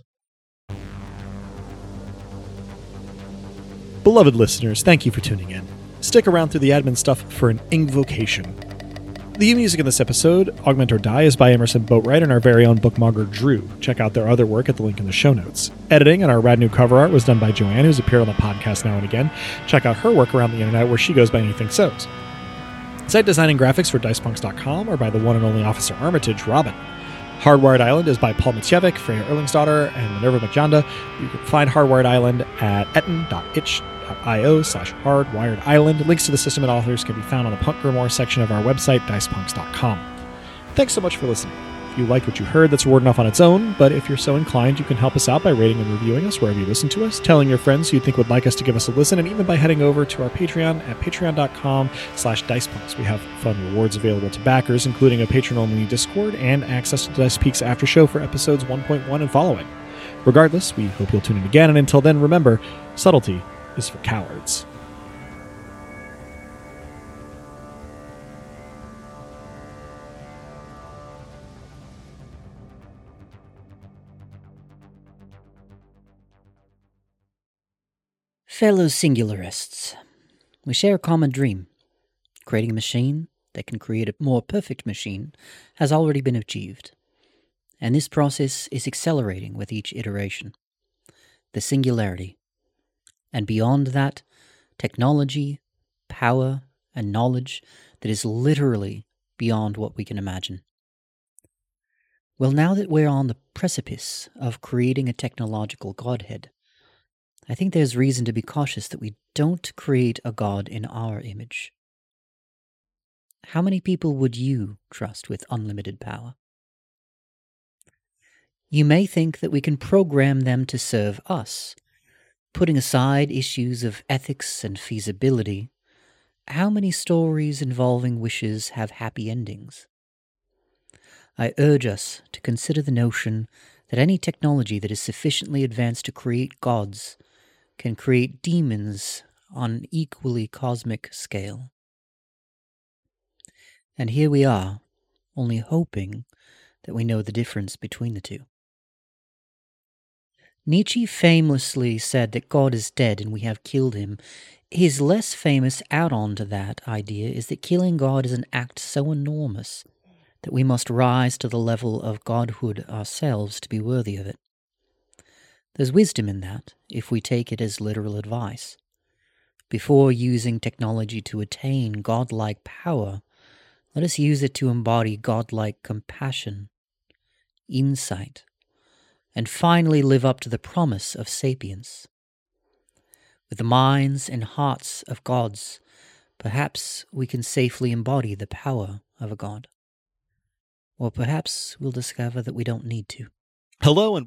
Beloved listeners, thank you for tuning in. Stick around through the admin stuff for an invocation. The music in this episode, Augment or Die, is by Emerson Boatwright and our very own bookmogger, Drew. Check out their other work at the link in the show notes. Editing and our rad new cover art was done by Joanne, who's appeared on the podcast now and again. Check out her work around the internet, where she goes by Anything Sows. Site design and graphics for dice punks dot com are by the one and only Officer Armitage, Robin. Hardwired Island is by Paul Mitsjevic, Freya Erlingsdottir, and Minerva McJonda. You can find Hardwired Island at etten dot itch dot io slash hardwired island. Links to the system and authors can be found on the Punk Grimoire section of our website, dice punks dot com. Thanks so much for listening. If you like what you heard, that's word enough on its own, but if you're so inclined, you can help us out by rating and reviewing us wherever you listen to us, telling your friends who you think would like us to give us a listen, and even by heading over to our Patreon at patreon dot com slash dicepunks. We have fun rewards available to backers, including a patron-only Discord and access to the Dice Peaks after show for episodes one point one and following. Regardless, we hope you'll tune in again, and until then, remember, subtlety is for cowards. Fellow singularists, we share a common dream. Creating a machine that can create a more perfect machine has already been achieved, and this process is accelerating with each iteration. The singularity. And beyond that, technology, power, and knowledge that is literally beyond what we can imagine. Well, now that we're on the precipice of creating a technological godhead, I think there's reason to be cautious that we don't create a god in our image. How many people would you trust with unlimited power? You may think that we can program them to serve us. Putting aside issues of ethics and feasibility, how many stories involving wishes have happy endings? I urge us to consider the notion that any technology that is sufficiently advanced to create gods can create demons on an equally cosmic scale. And here we are, only hoping that we know the difference between the two. Nietzsche famously said that God is dead and we have killed him. His less famous add-on to that idea is that killing God is an act so enormous that we must rise to the level of godhood ourselves to be worthy of it. There's wisdom in that, if we take it as literal advice. Before using technology to attain godlike power, let us use it to embody godlike compassion, insight, and finally live up to the promise of sapience. With the minds and hearts of gods, perhaps we can safely embody the power of a god. Or perhaps we'll discover that we don't need to. Hello and